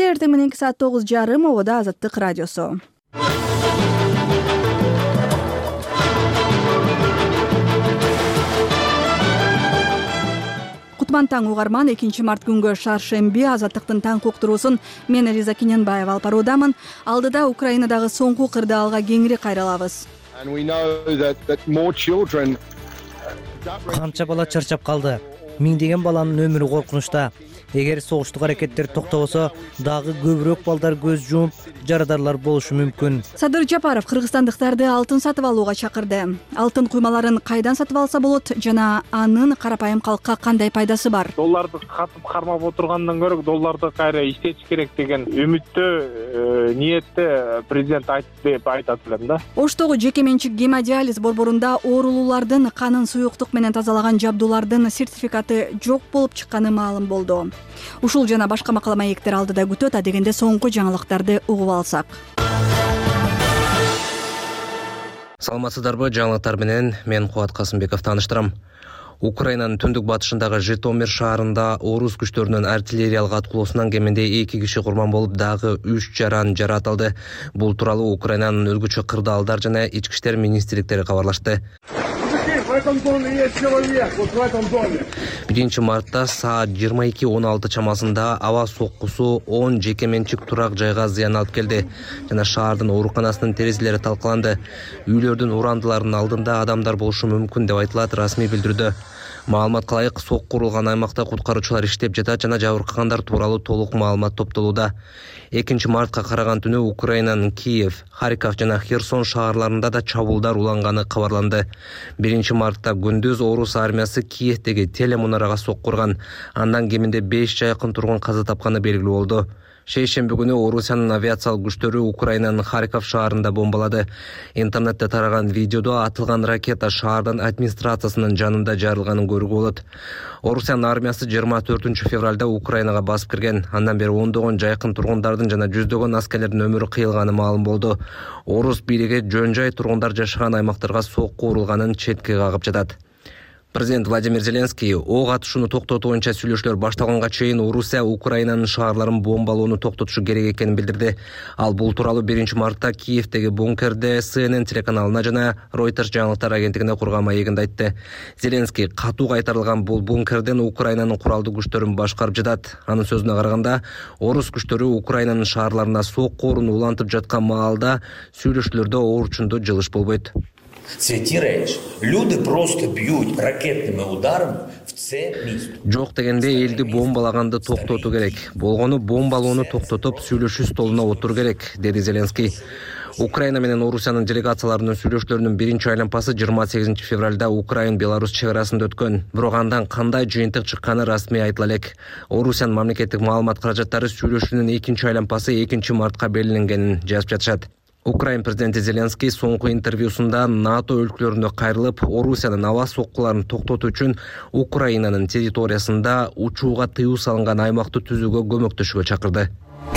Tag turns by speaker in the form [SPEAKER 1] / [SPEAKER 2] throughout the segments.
[SPEAKER 1] эртең мененки саат 9:30 Обода Азаттык радиосу. Кутман таң угарман, 2 март күнгө шаршемби Азаттыктын таң уктуруусун мен Элиза Киненбаева алып баруудамын. Алдыда Украинадагы соңку кырдаалга кеңири кайралабыз.
[SPEAKER 2] Канча бала чарчап калды. Миңдеген баланын өмүрү коркунучта. Эгер согуштук аракеттер токтобосо, дагы көбүрөөк балдар көз жумуп, жарадарлар болушу мүмкүн.
[SPEAKER 1] Садыр Жапаров кыргызстандыктарды алтын сатып алууга чакырды. Алтын куймаларын кайдан сатып алса болот жана анын карапайым калкка кандай пайдасы бар?
[SPEAKER 3] Долларды катып кармап отургандан көрө долларды кайра иштетиш керек деген үмүттө, ниетте президент айтты деп айтат элем да.
[SPEAKER 1] Оштогу жеке менчик гемодиализ борборунда оорулуулардын канын суюктук менен тазалаган жабдуулардын сертификаты жок болуп чыкканы маалым болду. Ушул жана башка макала маектер алдыда күтөт, адегенде соңку жаңылыктарды угуп алсак.
[SPEAKER 4] Саламатсыздарбы, жаңылыктар менен мен Кубат Касымбеков тааныштырам. Украинанын түндүк батышындагы Житомир шаарында орус күчтөрүнүн артиллериялык аткулоосунан кеминде 2 киши курман болуп, дагы 3 жаран жаратылды. Бул тууралуу Украинанын өлгүчү кырдаалдар жана ички иштер министрликтери кабарлашты. 1 мартта саат 22:16 чамасында аба соккусу 10 жеке менчик турак жайга зыян алып келди жана шаардын ооруканасынын терезелери талкаланды. Үйлөрдүн урандыларынын алдында адамдар болушу мүмкүн деп айтылат расмий билдирүүдө. Маалыматка ылайык, сокку урулган аймакта куткаруучулар иштеп жатат жана жабыркагандар тууралуу толук маалымат топтолууда. 2 мартка караган түнү Украинанын Киев, Харьков жана Херсон шаарларында да чабуулдар уланганы кабарланды. 1 мартта күндүз орус армиясы Киевдеги телемунарага сокку урган. Андан кеминде 5 жакын тургун каза тапканы белгилүү болду. Шейшемби күнү Орусиянын авиациялык күчтөрү Украинанын Харьков шаарында бомбалады. Интернетте тараган видеодо атылган ракета шаардын администрациясынын жанында жарылганын көрүүгө болот. Орусиянын армиясы 24 февралда Украинага басып кирген. Андан бери ондогон жайкын тургундардын жана жүздөгөн аскерлердин өмүрү кыйылганы маалым болду. Орус бийлиги жөн-жай тургундар жашаган аймактарга сокку урулганын четке кагып жатат. Президент Владимир Зеленский ок атышууну токтотуу боюнча сүйлөшүүлөр башталганга чейин Орусия Украинанын шаарларын бомбалоону токтотушу керек экенин билдирди. Ал бул тууралуу 1 мартта Киевдеги бункерде CNN телеканалына жана Reuters жаңылыктар агенттигине курган маегинде айтты. Зеленский катуу кайтарылган бул бункерден Украинанын куралдуу күчтөрүн башкарып жатат. Анын сөзүнө караганда, орус күчтөрү Украинанын шаарларына сокку орун улантып жаткан маалда сүйлөшүүлөрдө оорчунду жылыш болбойт.
[SPEAKER 5] Це ті речі. Люди просто б'ють ракетними ударами в це місто.
[SPEAKER 4] Жок дегенде элди бомбалаганды токтотуу керек. Болгону бомбалоону токтотуп сүйлөшүү столуна отур керек, деди Зеленский. Украина менен Орусиянын делегацияларынын сүйлөшүүлөрүнүн биринчи айланпасы 28 февралда Украин-Беларусь чек арасында өткөн. Бирок андан кандай жыйынтык чыкканы расмий айтыла элек. Орусиянын мамлекеттик маалымат каражаттары сүйлөшүүнүн экинчи айланпасы 2 мартка белгиленгенин жазып жатышат. Украин президенти Зеленский соңку интервьюсунда НАТО өлкөлөрүнө кайрылып, Орусиянын аба соккуларын токтотуу үчүн Украинанын территориясында учууга тыюу салынган аймакты түзүүгө көмөктөшүүгө чакырды.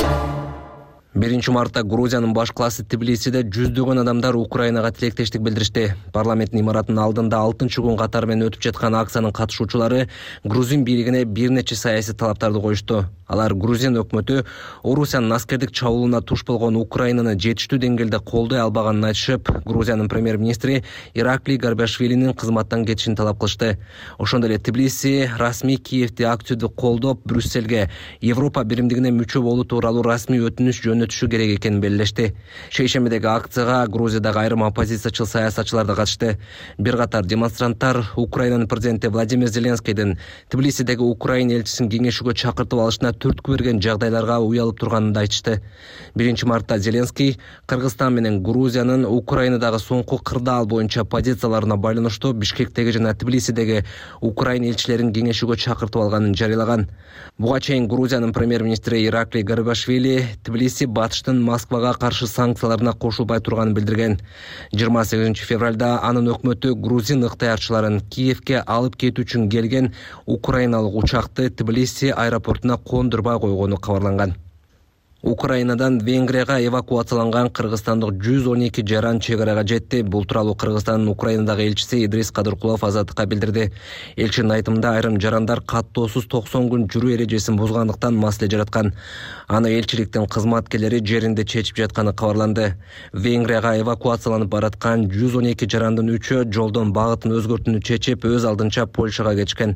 [SPEAKER 4] 1 мартта Грузиянын баш классы Тбилисиде жүздөгөн адамдар Украинага тилектештик билдиришти. Парламенттин имаратынын алдында 6-чы күн катары менен өтүп жаткан акциянын катышуучулары грузин бийлигине бир нече саясий талаптарды коюшту. Алар Грузин өкмөтү Орусиянын аскердик чабуулуна туш болгон Украинаны жетиштүү деңгээлде колдой албаганын айтышып, Грузиянын премьер-министри Ираклий Гарбашвилинин кызматтан кетишин талап кылышты. Ошондой эле Тбилиси расмий Киевди активдүү колдоп, Брюссельге Европа биримдигине мүчө болуу тууралуу расмий өтүнүш жөнөтүшү керек экенин белгилешти. Шейшембидеги акцияга Грузиядагы айрым оппозициячыл саясатчылар да катышты. Бир катар демонстранттар Украинанын президенти Владимир Зеленскийдин Тбилисидеги Украин элчисин кеңешүүгө чакыртып алышына түрткү берген жагдайларга уялып турганын да айтышты. 1 мартта Зеленский Кыргызстан менен Грузиянын Украинадагы соңку кырдаал боюнча позицияларына байланыштуу Бишкектеги жана Тбилисидеги Украин элчилерин кеңешүүгө чакыртып алганын жарыялаган. Буга чейин Грузиянын премьер-министри Ираклий Гарбашвили Тбилиси батыштын Москвага каршы санкцияларына кошулбай турганын билдирген. 28 февралда анын өкмөтү грузин ыктыярчыларын Киевге алып кетүү үчүн келген украиналык учакты Тбилиси аэропортуна кондурбай койгону кабарланган. Украинадан Венгрияга эвакуацияланган кыргызстандык 112 жаран чек арага жетти. Бул тууралуу Кыргызстандын Украинадагы элчиси Идрис Кадыркулов Азаттыкка билдирди. Элчинин айтымында айрым жарандар каттоосуз 90 күн жүрүү эрежесин бузгандыктан маселе жараткан. Аны элчиликтин кызматкерлери жеринде чечип жатканы кабарланды. Венгрияга эвакуацияланып бараткан 112 жарандын 3-өө жолдон багытын өзгөртүүнү чечип, өз алдынча Польшага кетишкен.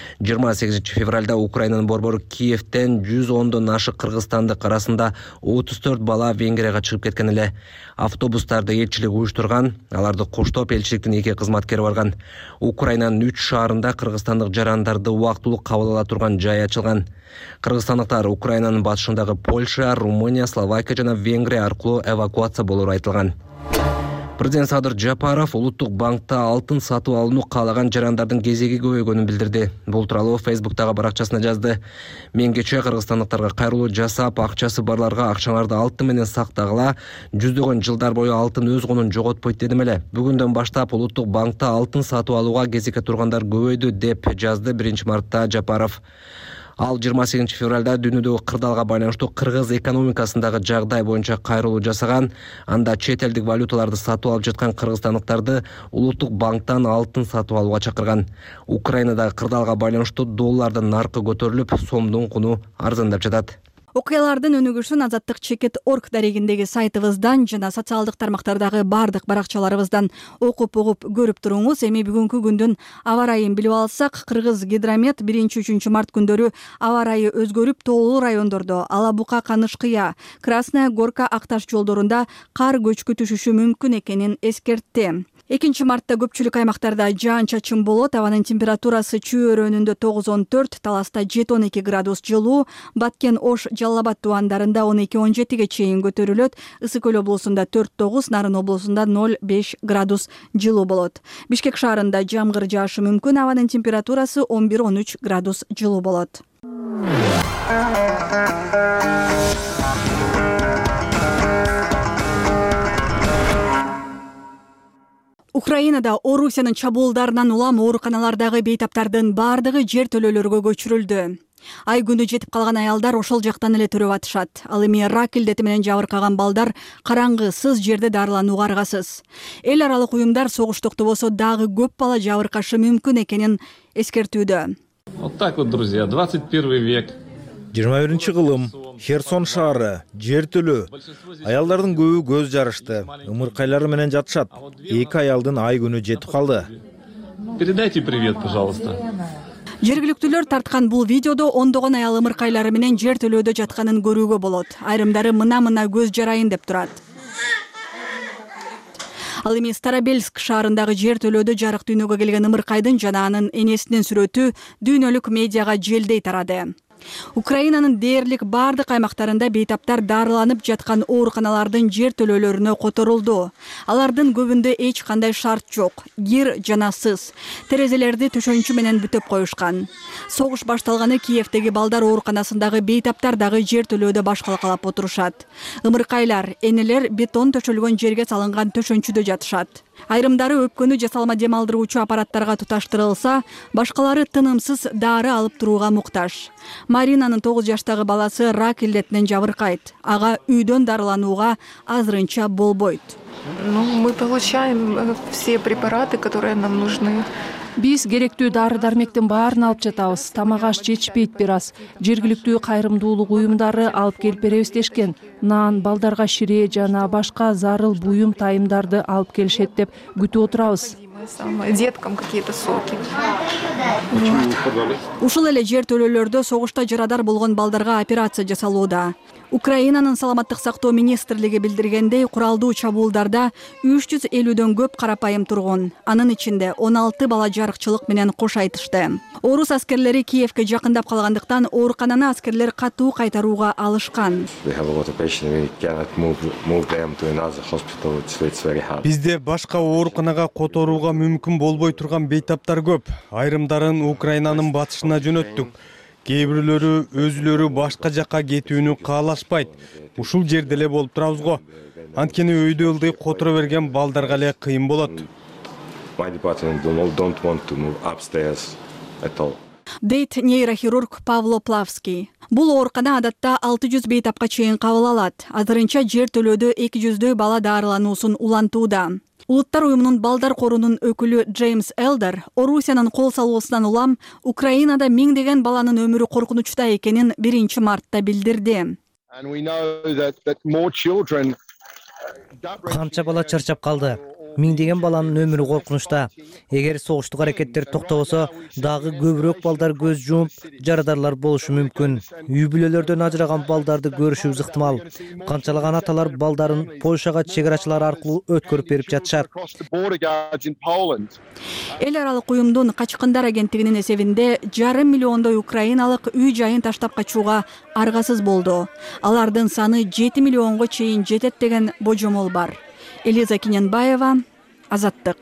[SPEAKER 4] 28 февралда Украинанын борбору Киевден 110дон ашык кыргызстандык арасында 34 бала Венгрияга чыгып кеткен эле. Автобустарды элчилик уюштурган, аларды коштоп элчиликтин 2 кызматкери барган. Украинанын 3 шаарында кыргызстандык жарандарды убактылуу кабыл ала турган жай ачылган. Кыргызстандыктар Украинанын батышындагы Польша, Румыния, Словакия жана Венгрия аркылуу эвакуация болору айтылган. Президент Садыр Жапаров Улуттук банкта алтын сатып алууну каалаган жарандардын кезеги көбөйгөнүн билдирди. Бул тууралуу Фейсбуктагы баракчасына жазды. Мен кечээ кыргызстандыктарга кайрылуу жасап, акчасы барларга акчаңарды алтын менен сактагыла, жүздөгөн жылдар бою алтын өз конун жоготпойт дедим эле. Бүгүндөн баштап Улуттук банкта алтын сатып алууга кезекке тургандар көбөйдү деп жазды 1 мартта Жапаров. Ал 28 февралда дүйнөдөгү кырдаалга байланыштуу кыргыз экономикасындагы жагдай боюнча кайрылуу жасаган, анда чет элдик валюталарды сатып алып жаткан кыргызстандыктарды Улуттук банктан алтын сатып алууга чакырган. Украинадагы кырдаалга байланыштуу доллардын наркы көтөрүлүп, сомдун куну арзандап жатат.
[SPEAKER 1] Окуялардын өнүгүшүн Азаттык Чекит.org дарегиндеги сайтыбыздан жана социалдык тармактардагы бардык баракчаларыбыздан окуп угуп көрүп туруңуз. Эми бүгүнкү күндүн аба ырайын билип алсак, Кыргыз Гидромет 1-3 март күндөрү аба ырайы өзгөрүп, тоолуу райондордо Ала Бука, Канышкыя, Красная Горка, Акташ жолдорунда кар көчкү түшүшү мүмкүн экенин эскертти. 2 мартта көпчүлүк аймактарда жаан-чачын болот. Абанын температурасы Чүй өрөөнүндө 9-14, Таласта 7-12 градус жылуу, Баткен, Ош, Жалал Абад тубандарында 12-17ге чейин көтөрүлөт. Ысык Көл облусунда 4-9, Нарын облусунда 0-5 градус жылуу болот. Бишкек шаарында жамгыр жаашы мүмкүн. Абанын температурасы 11-13 градус жылуу болот. Украинада Орусиянын чабуулдарынан улам ооруканалардагы бейтаптардын бардыгы жер төлөөлөргө көчүрүлдү. Ай күнү жетип калган аялдар ошол жактан эле төрөп атышат. Ал эми рак илдети менен жабыркаган балдар караңгы, сыз жерде дарыланууга аргасыз. Эл аралык уюмдар согуш токтобосо дагы көп бала жабыркашы мүмкүн экенин эскертүүдө.
[SPEAKER 6] Вот так вот, друзья, 21 век.
[SPEAKER 7] 21-кылым, Херсон шаары, жер төлөө. Аялдардын көбү көз жарышты, ымыркайлары менен жатышат. 2 аялдын ай күнү жетип калды.
[SPEAKER 6] Передайте привет, пожалуйста.
[SPEAKER 1] Жергиликтүүлөр тарткан бул видеодо ондогон аял ымыркайлары менен жер төлөөдө жатканын көрүүгө болот. Айрымдары мына көз жарайын деп турат. Ал эми Старобельск шаарындагы жер төлөөдө жарык дүйнөгө келген ымыркайдын жана анын энесинин сүрөтү дүйнөлүк медиага желдей тарады. Украинанын дээрлик бардык аймактарында бейтаптар дарыланып жаткан ооруканалардын жер төлөөлөрүнө которулду. Алардын көбүндө эч кандай шарт жок. Кир жана сыз. Терезелерди төшөнчү менен бүтөп коюшкан. Согуш башталганы Киевдеги балдар ооруканасындагы бейтаптар дагы жер төлөөдө баш калкалап отурушат. Ымыркайлар, энелер бетон төшөлгөн жерге салынган төшөнчүдө жатышат. Айрымдары өпкөнү жасалма дем алдыруучу аппараттарга туташтырылса, башкалары тынымсыз дары алып турууга муктаж. Маринанын 9 жаштагы баласы рак илдетинен жабыркайт. Ага үйдөн дарыланууга азырынча болбойт.
[SPEAKER 8] Мы получаем все препараты, которые нам нужны.
[SPEAKER 9] Биз керектүү дары-дармектин баарын алып жатабыз. Тамак аш жетишпейт бир аз. Жергиликтүү кайрымдуулук уюмдары алып келип беребиз дешкен. Нан, балдарга шире жана башка зарыл буюм тайымдарды алып келишет деп күтүп отурабыз.
[SPEAKER 8] Деткам какие-то соки.
[SPEAKER 1] Ушул эле жер төлөөлөрдө согушта жарадар болгон балдарга операция жасалууда. Украинанын саламаттык сактоо министрлиги билдиргендей, куралдуу чабуулдарда 350дөн көп карапайым тургун. Анын ичинде 16 бала жарыкчылык менен кош айтышты. Орус аскерлери Киевге жакындап калгандыктан оорукананы аскерлер катуу кайтарууга алышкан.
[SPEAKER 7] Бизде башка ооруканага которууга мүмкүн болбой турган бейтаптар көп. Айрымдарын Украинанын батышына жөнөттүк. Кээ бирлөрү өзүлөрү башка жакка кетүүнү каалашпайт. Ушул жерде эле болуп турабыз го. Анткени өйдө ылдый которо берген балдарга эле кыйын болот.
[SPEAKER 1] Дейт нейрохирург Павло Плавский. Бул оорукана адатта 600 бейтапка чейин кабыл алат. Азырынча жер төлөөдө 200дөй бала даарылануусун улантууда. Улуттар уюмунун балдар корунун өкүлү Джеймс Элдер Орусиянын кол салуусунан улам Украинада миңдеген баланын өмүрү коркунучта экенин 1 мартта билдирди.
[SPEAKER 2] Канча бала чарчап калды. Миңдеген баланын өмүрү коркунучта. Эгер согуштук аракеттер токтобосо, дагы көбүрөөк балдар көз жумуп, жарадарлар болушу мүмкүн. Үй бүлөлөрдөн ажыраган балдарды көрүшүбүз ыктымал. Канчалаган аталар балдарын Польшага чек-арачылар аркылуу өткөрүп берип жатышат.
[SPEAKER 1] Эл аралык уюмдун качкындар агенттигинин эсебинде 5,5 миллиондой украиналык үй жайын таштап качууга аргасыз болду. Алардын саны 7 миллионго чейин жетет деген божомол бар. Элиза Киненбаева, Азаттык.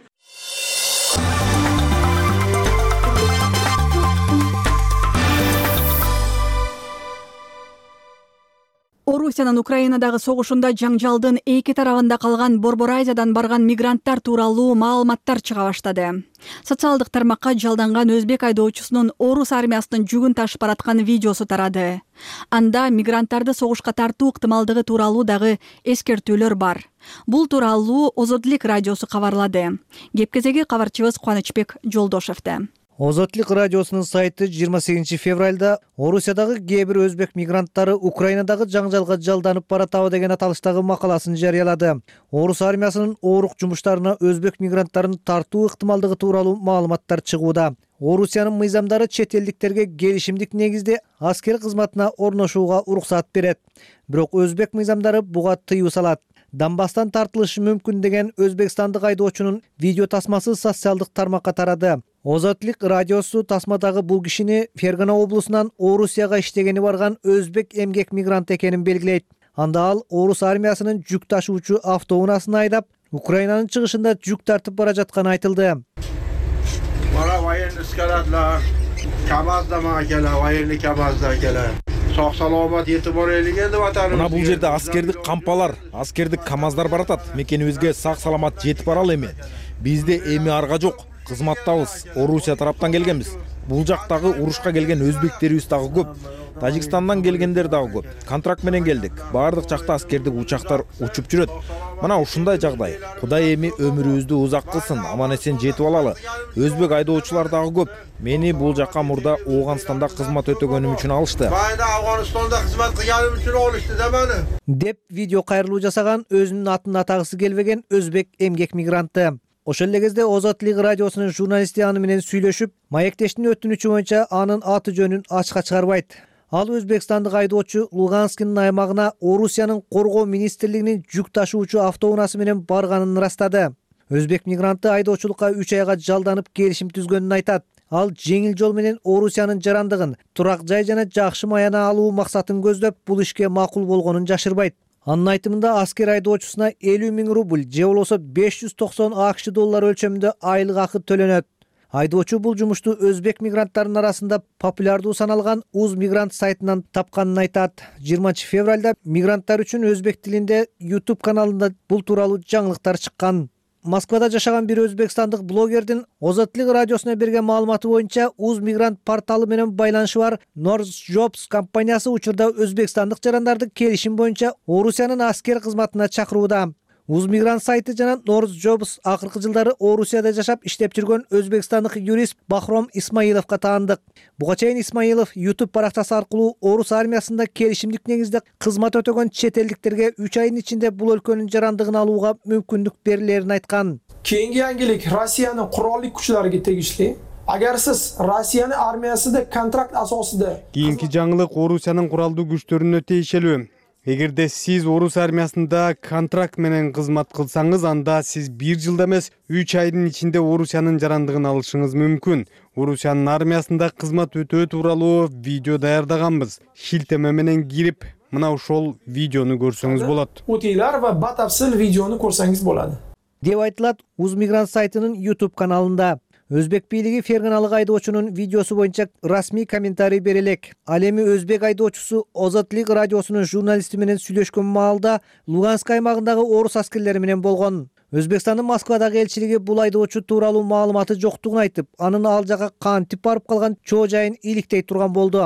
[SPEAKER 1] Орусиянын Украинадагы согушунда жаңжалдын эки тарабында калган Борбор Азиядан барган мигранттар тууралуу маалыматтар чыга баштады. Социалдык тармакка жалданган өзбек айдоочусунун орус армиясынын жүгүн ташып бараткан видеосу тарады. Анда мигранттарды согушка тартуу ыктымалдыгы тууралуу дагы эскертүүлөр бар. Бул тууралуу Озодлик радиосу кабарлады. Кепкезеги кабарчыбыз Кубанычбек Жолдошевде.
[SPEAKER 2] Озотлик радиосунун сайты 28 февралда Орусиядагы кээ бир өзбек мигранттары Украинадагы жаңжалга жалданып баратабы деген аталыштагы макаласын жарыялады. Орус армиясынын оорук жумуштарына өзбек мигранттарын тартуу ыктымалдыгы тууралуу маалыматтар чыгууда. Орусиянын мыйзамдары чет элдиктерге келишимдик негизде аскер кызматына орношууга уруксат берет. Бирок өзбек мыйзамдары буга тыюу салат. Донбасстан тартылышы мүмкүн деген өзбекстандык айдоочунун видео тасмасы социалдык тармакка тарады. Озотлик радиосу тасмадагы бул кишини Фергана облусунан Орусияга иштегени барган өзбек эмгек мигрант экенин белгилейт. Анда ал орус армиясынын жүк ташуучу автоунаасын айдап, Украинанын чыгышында жүк тартып бара жатканы айтылды.
[SPEAKER 10] Бара военный скаладлар, КамАЗда макела, военный КамАЗда келе. Сак-саламат жетип барайлык энди ватаныбыз.
[SPEAKER 11] Мына бул жерде аскердик кампалар, аскердик КамАЗдар баратат. Мекенибизге сак-саламат жетип баралы эми. Бизде эми арга жок. Кызматтабыз. Орусия тараптан келгенбиз. Бул жактагы урушка келген өзбектерибиз дагы көп. Тажикстандан келгендер дагы көп. Контракт менен келдик. Бардык жакта аскердик учактар учуп жүрөт. Мына ушундай жагдай. Кудай эми өмүрүбүздү узак кылсын, аман эсен жетип алалы. Өзбек айдоочулар дагы көп. Мени бул жакка мурда Ооганстанда кызмат өтөгөнүм үчүн алышты.
[SPEAKER 10] Байда Афганистанда кызмат кылганым үчүн алышты да мени.
[SPEAKER 2] Деп видео кайрылуу жасаган өзүнүн атын атагысы келбеген өзбек эмгек мигранты. Ошол эле кезде Озотлик радиосунун журналисти аны менен сүйлөшүп, маектештин өтүнүчү боюнча анын аты жөнүн ачыкка чыгарбайт. Ал өзбекстандык айдоочу Луганскинин аймагына Орусиянын коргоо министрлигинин жүк ташуучу автоунаасы менен барганын ырастады. Өзбек мигранты айдоочулукка 3 айга жалданып келишим түзгөнүн айтат. Ал жеңил жол менен Орусиянын жарандыгын, турак жай жана жакшы маяна алуу максатын көздөп, бул ишке макул болгонун жашырбайт. Анын айтымында аскер айдоочусуна 50 000 рубль же болбосо 590 АКШ доллары өлчөмүндө айлык акы төлөнөт. Айдоочу бул жумушту өзбек мигранттарынын арасында популярдуу саналган Уз мигрант сайтынан тапканын айтат. 20 февралда мигранттар үчүн өзбек тилинде YouTube каналында бул тууралуу жаңылыктар чыккан. Москвада жашаган бир өзбекстандык блогердин Озотлик радиосуна берген маалыматы боюнча Уз мигрант порталы менен байланышы бар Northjobs компаниясы учурда өзбекстандык жарандарды келишим боюнча Орусиянын аскер кызматына чакырууда. Уз мигрант сайты жана Northjobs акыркы жылдары Орусияда жашап иштеп жүргөн өзбекстандык юрист Бахром Исмаиловго таандык. Буга чейин Исмаилов YouTube баракчасы аркылуу орус армиясында келишимдик негизде кызмат өтөгөн чет элдиктерге 3 айдын ичинде бул өлкөнүн жарандыгын алууга мүмкүндүк берилерин айткан.
[SPEAKER 12] Keyingi yangilik Rossiyaning qurolli kuchlariga tegishli. Agar siz Rossiyaning armiyasida kontrakt asosida
[SPEAKER 7] Кийинки жаңылык Орусиянын куралдуу күчтөрүнө тийишелүү. Эгерде сиз орус армиясында контракт менен кызмат кылсаңыз, анда сиз 1 жылда эмес 3 айдын ичинде Орусиянын жарандыгын алышыңыз мүмкүн. Орусиянын армиясында кызмат өтөө тууралуу видео даярдаганбыз. Шилтеме менен кирип, мына ошол видеону көрсөңүз болот.
[SPEAKER 12] o'tinglar va batafsil videoni ko'rsangiz bo'ladi.
[SPEAKER 2] Деп айтылат Уз мигрант сайтынын YouTube каналында. Өзбек бийлиги Ферганалык айдоочунун видеосу боюнча расмий комментарий берелек. Ал эми өзбек айдоочусу Озотлик радиосунун журналисти менен сүйлөшкөн маалда Луганск аймагындагы орус аскерлери менен болгон. Өзбекстандын Москвадагы элчилиги бул айдоочу тууралуу маалыматы жоктугун айтып, анын ал жака кантип барып калган чоо жайын иликтей турган болду.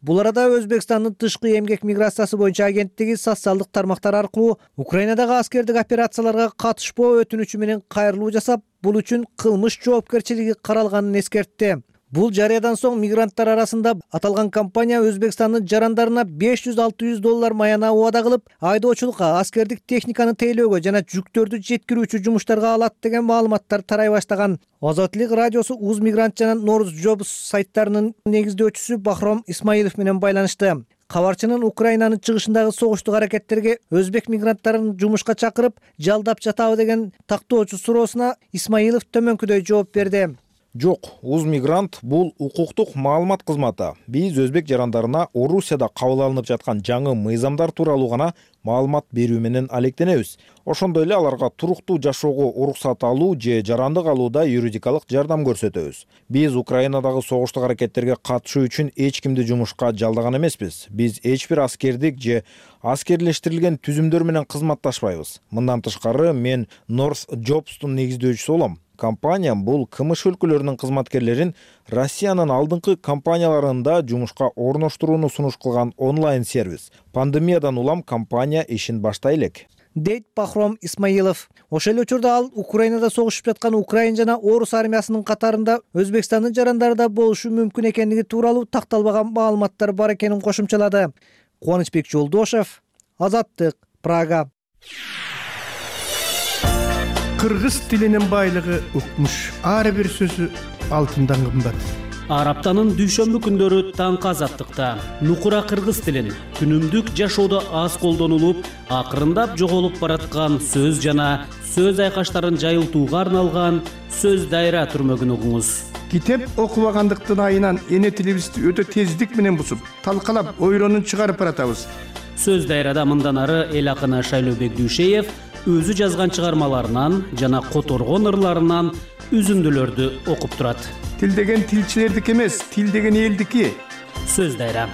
[SPEAKER 2] Бул арада Өзбекстандын тышкы эмгек миграциясы боюнча агенттиги социалдык тармактар аркылуу Украинадагы аскердик операцияларга катышпоо өтүнүчү менен кайрылуу жасап, бул үчүн кылмыш жоопкерчилиги каралганын эскертти. Бул жарыядан соң мигранттар арасында аталган компания Өзбекстандын жарандарына $500–600 маяна убада кылып, айдоочулукка, аскердик техниканы тейлөөгө жана жүктөрдү жеткирүүчү жумуштарга алат деген маалыматтар тарай баштаган. Азаттык радиосу Уз мигрант жана Норус Jobs сайттарынын негиздөөчүсү Бахром Исмаилов менен байланышты. Кабарчынын Украинанын чыгышындагы согуштук аракеттерге өзбек мигранттарын жумушка чакырып, жалдап жатабы деген тактоочу суроосуна Исмаилов төмөнкүдөй жооп берди.
[SPEAKER 11] Жок, Узмигрант бул укуктук маалымат кызматы. Биз өзбек жарандарына Орусияда кабыл алынып жаткан жаңы мыйзамдар тууралуу гана маалымат берүү менен алектенебиз. Ошондой эле аларга туруктуу жашоого уруксат алуу же жарандык алууда юридикалык жардам көрсөтөбүз. Биз Украинадагы согуштук аракеттерге катышуу үчүн эч кимди жумушка жалдаган эмеспиз. Биз эч бир аскердик же аскерлештирилген түзүмдөр менен кызматташпайбыз. Мындан тышкары мен Норс Jobstун негиздөөчүсү болом. Компания бул КМШ өлкөлөрүнүн кызматкерлерин Россиянын алдыңкы компанияларында жумушка орноштурууну сунуш кылган онлайн сервис. Пандемиядан улам компания ишин баштай элек,
[SPEAKER 2] дейт Бахром Исмаилов. Ошол эле учурда ал Украинада согушуп жаткан Украин жана Орус армиясынын катарында Өзбекстандын жарандары да болушу мүмкүн экендиги тууралуу такталбаган маалыматтар бар экенин кошумчалады. Кубанычбек Жолдошев, Азаттык, Прага.
[SPEAKER 13] Кыргыз тилинин байлыгы укмуш. Ар бир сөзү алтындан кымбат.
[SPEAKER 14] Ар аптанын дүйшөмбү күндөрү таңкы Азаттыкта нукура кыргыз тилин күнүмдүк жашоодо аз колдонулуп, акырындап жоголуп бараткан сөз жана сөз айкаштарын жайылтууга арналган сөз дайра түрмөгүн угуңуз.
[SPEAKER 13] Китеп окубагандыктын айынан эне тилибизди өтө тездик менен бусуп, талкалап, ойронун чыгарып баратабыз.
[SPEAKER 14] Сөз дайрада мындан ары эл акыны Шайлообек Дүйшеев өзү жазган чыгармаларынан жана которгон ырларынан үзүндүлөрдү окуп турат.
[SPEAKER 13] Тил деген тилчилердики эмес, тил деген элдики.
[SPEAKER 14] Сөз дайра.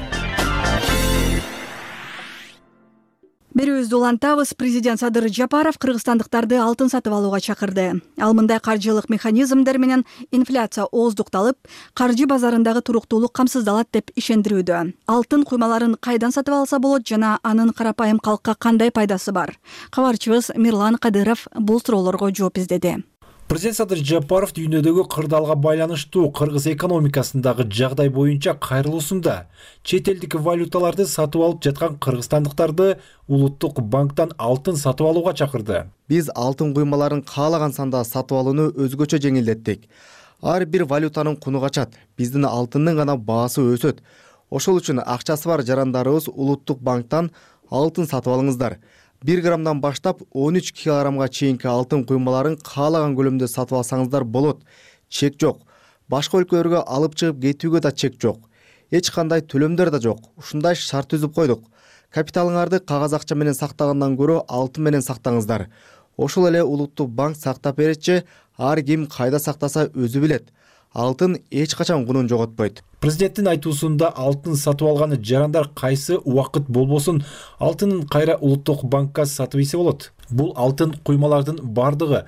[SPEAKER 1] Берүүбүздү улантабыз. Президент Садыр Жапаров кыргызстандыктарды алтын сатып алууга чакырды. Ал мындай каржылык механизмдер менен инфляция ооздукталып, каржы базарындагы туруктуулук камсыздалат деп ишендирүүдө. Алтын куймаларын кайдан сатып алса болот жана анын карапайым калкка кандай пайдасы бар? Кабарчыбыз Мирлан Кадыров бул суроолорго жооп издеди.
[SPEAKER 15] Президент Садыр Жапаров дүйнөдөгү кырдаалга байланыштуу кыргыз экономикасындагы жагдай боюнча кайрылуусунда чет элдик валюталарды сатып алып жаткан кыргызстандыктарды улуттук банктан алтын сатып алууга чакырды.
[SPEAKER 16] Биз алтын куймаларын каалаган санда сатып алууну өзгөчө жеңилдеттик. Ар бир валютанын куну качат, биздин алтындын гана баасы өсөт. Ошол үчүн акчасы бар жарандарыбыз улуттук банктан алтын сатып алыңыздар. 1 граммдан баштап 13 килограммга чейинки алтын куймаларын каалаган көлөмдө сатып алсаңыздар болот. Чек жок. Башка өлкөлөргө алып чыгып кетүүгө да чек жок. Эч кандай төлөмдөр да жок. Ушундай шарт түзүп койдук. Капиталыңарды кагаз акча менен сактагандан көрө алтын менен сактаңыздар. Ошол эле улуттук банк сактап беретчи, ар ким кайда сактаса өзү билет. Алтын эч качан кунун жоготпойт.
[SPEAKER 15] Президенттин айтуусунда алтын сатып алган жарандар кайсы убакыт болбосун алтынын кайра улуттук банкка сатып ийсе болот. Бул алтын куймалардын бардыгы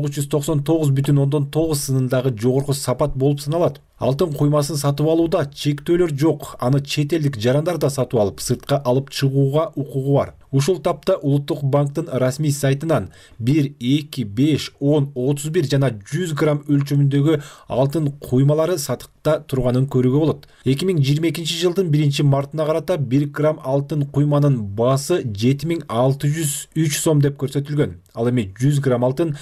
[SPEAKER 15] 999,9 сынындагы жогорку сапат болуп саналат. Алтын куймасын сатып алууда чектөөлөр жок. Аны чет элдик жарандар да сатып алып, сыртка алып чыгууга укугу бар. Ушул тапта улуттук банктын расмий сайтынан 1, 2, 5, 10, 31 жана 100 грамм өлчөмүндөгү алтын куймалары сатыкта турганын көрүүгө болот. 2022 жылдын 1-мартына карата 1 грамм алтын куйманын баасы 7603 сом деп көрсөтүлгөн. Ал эми 100 грамм алтын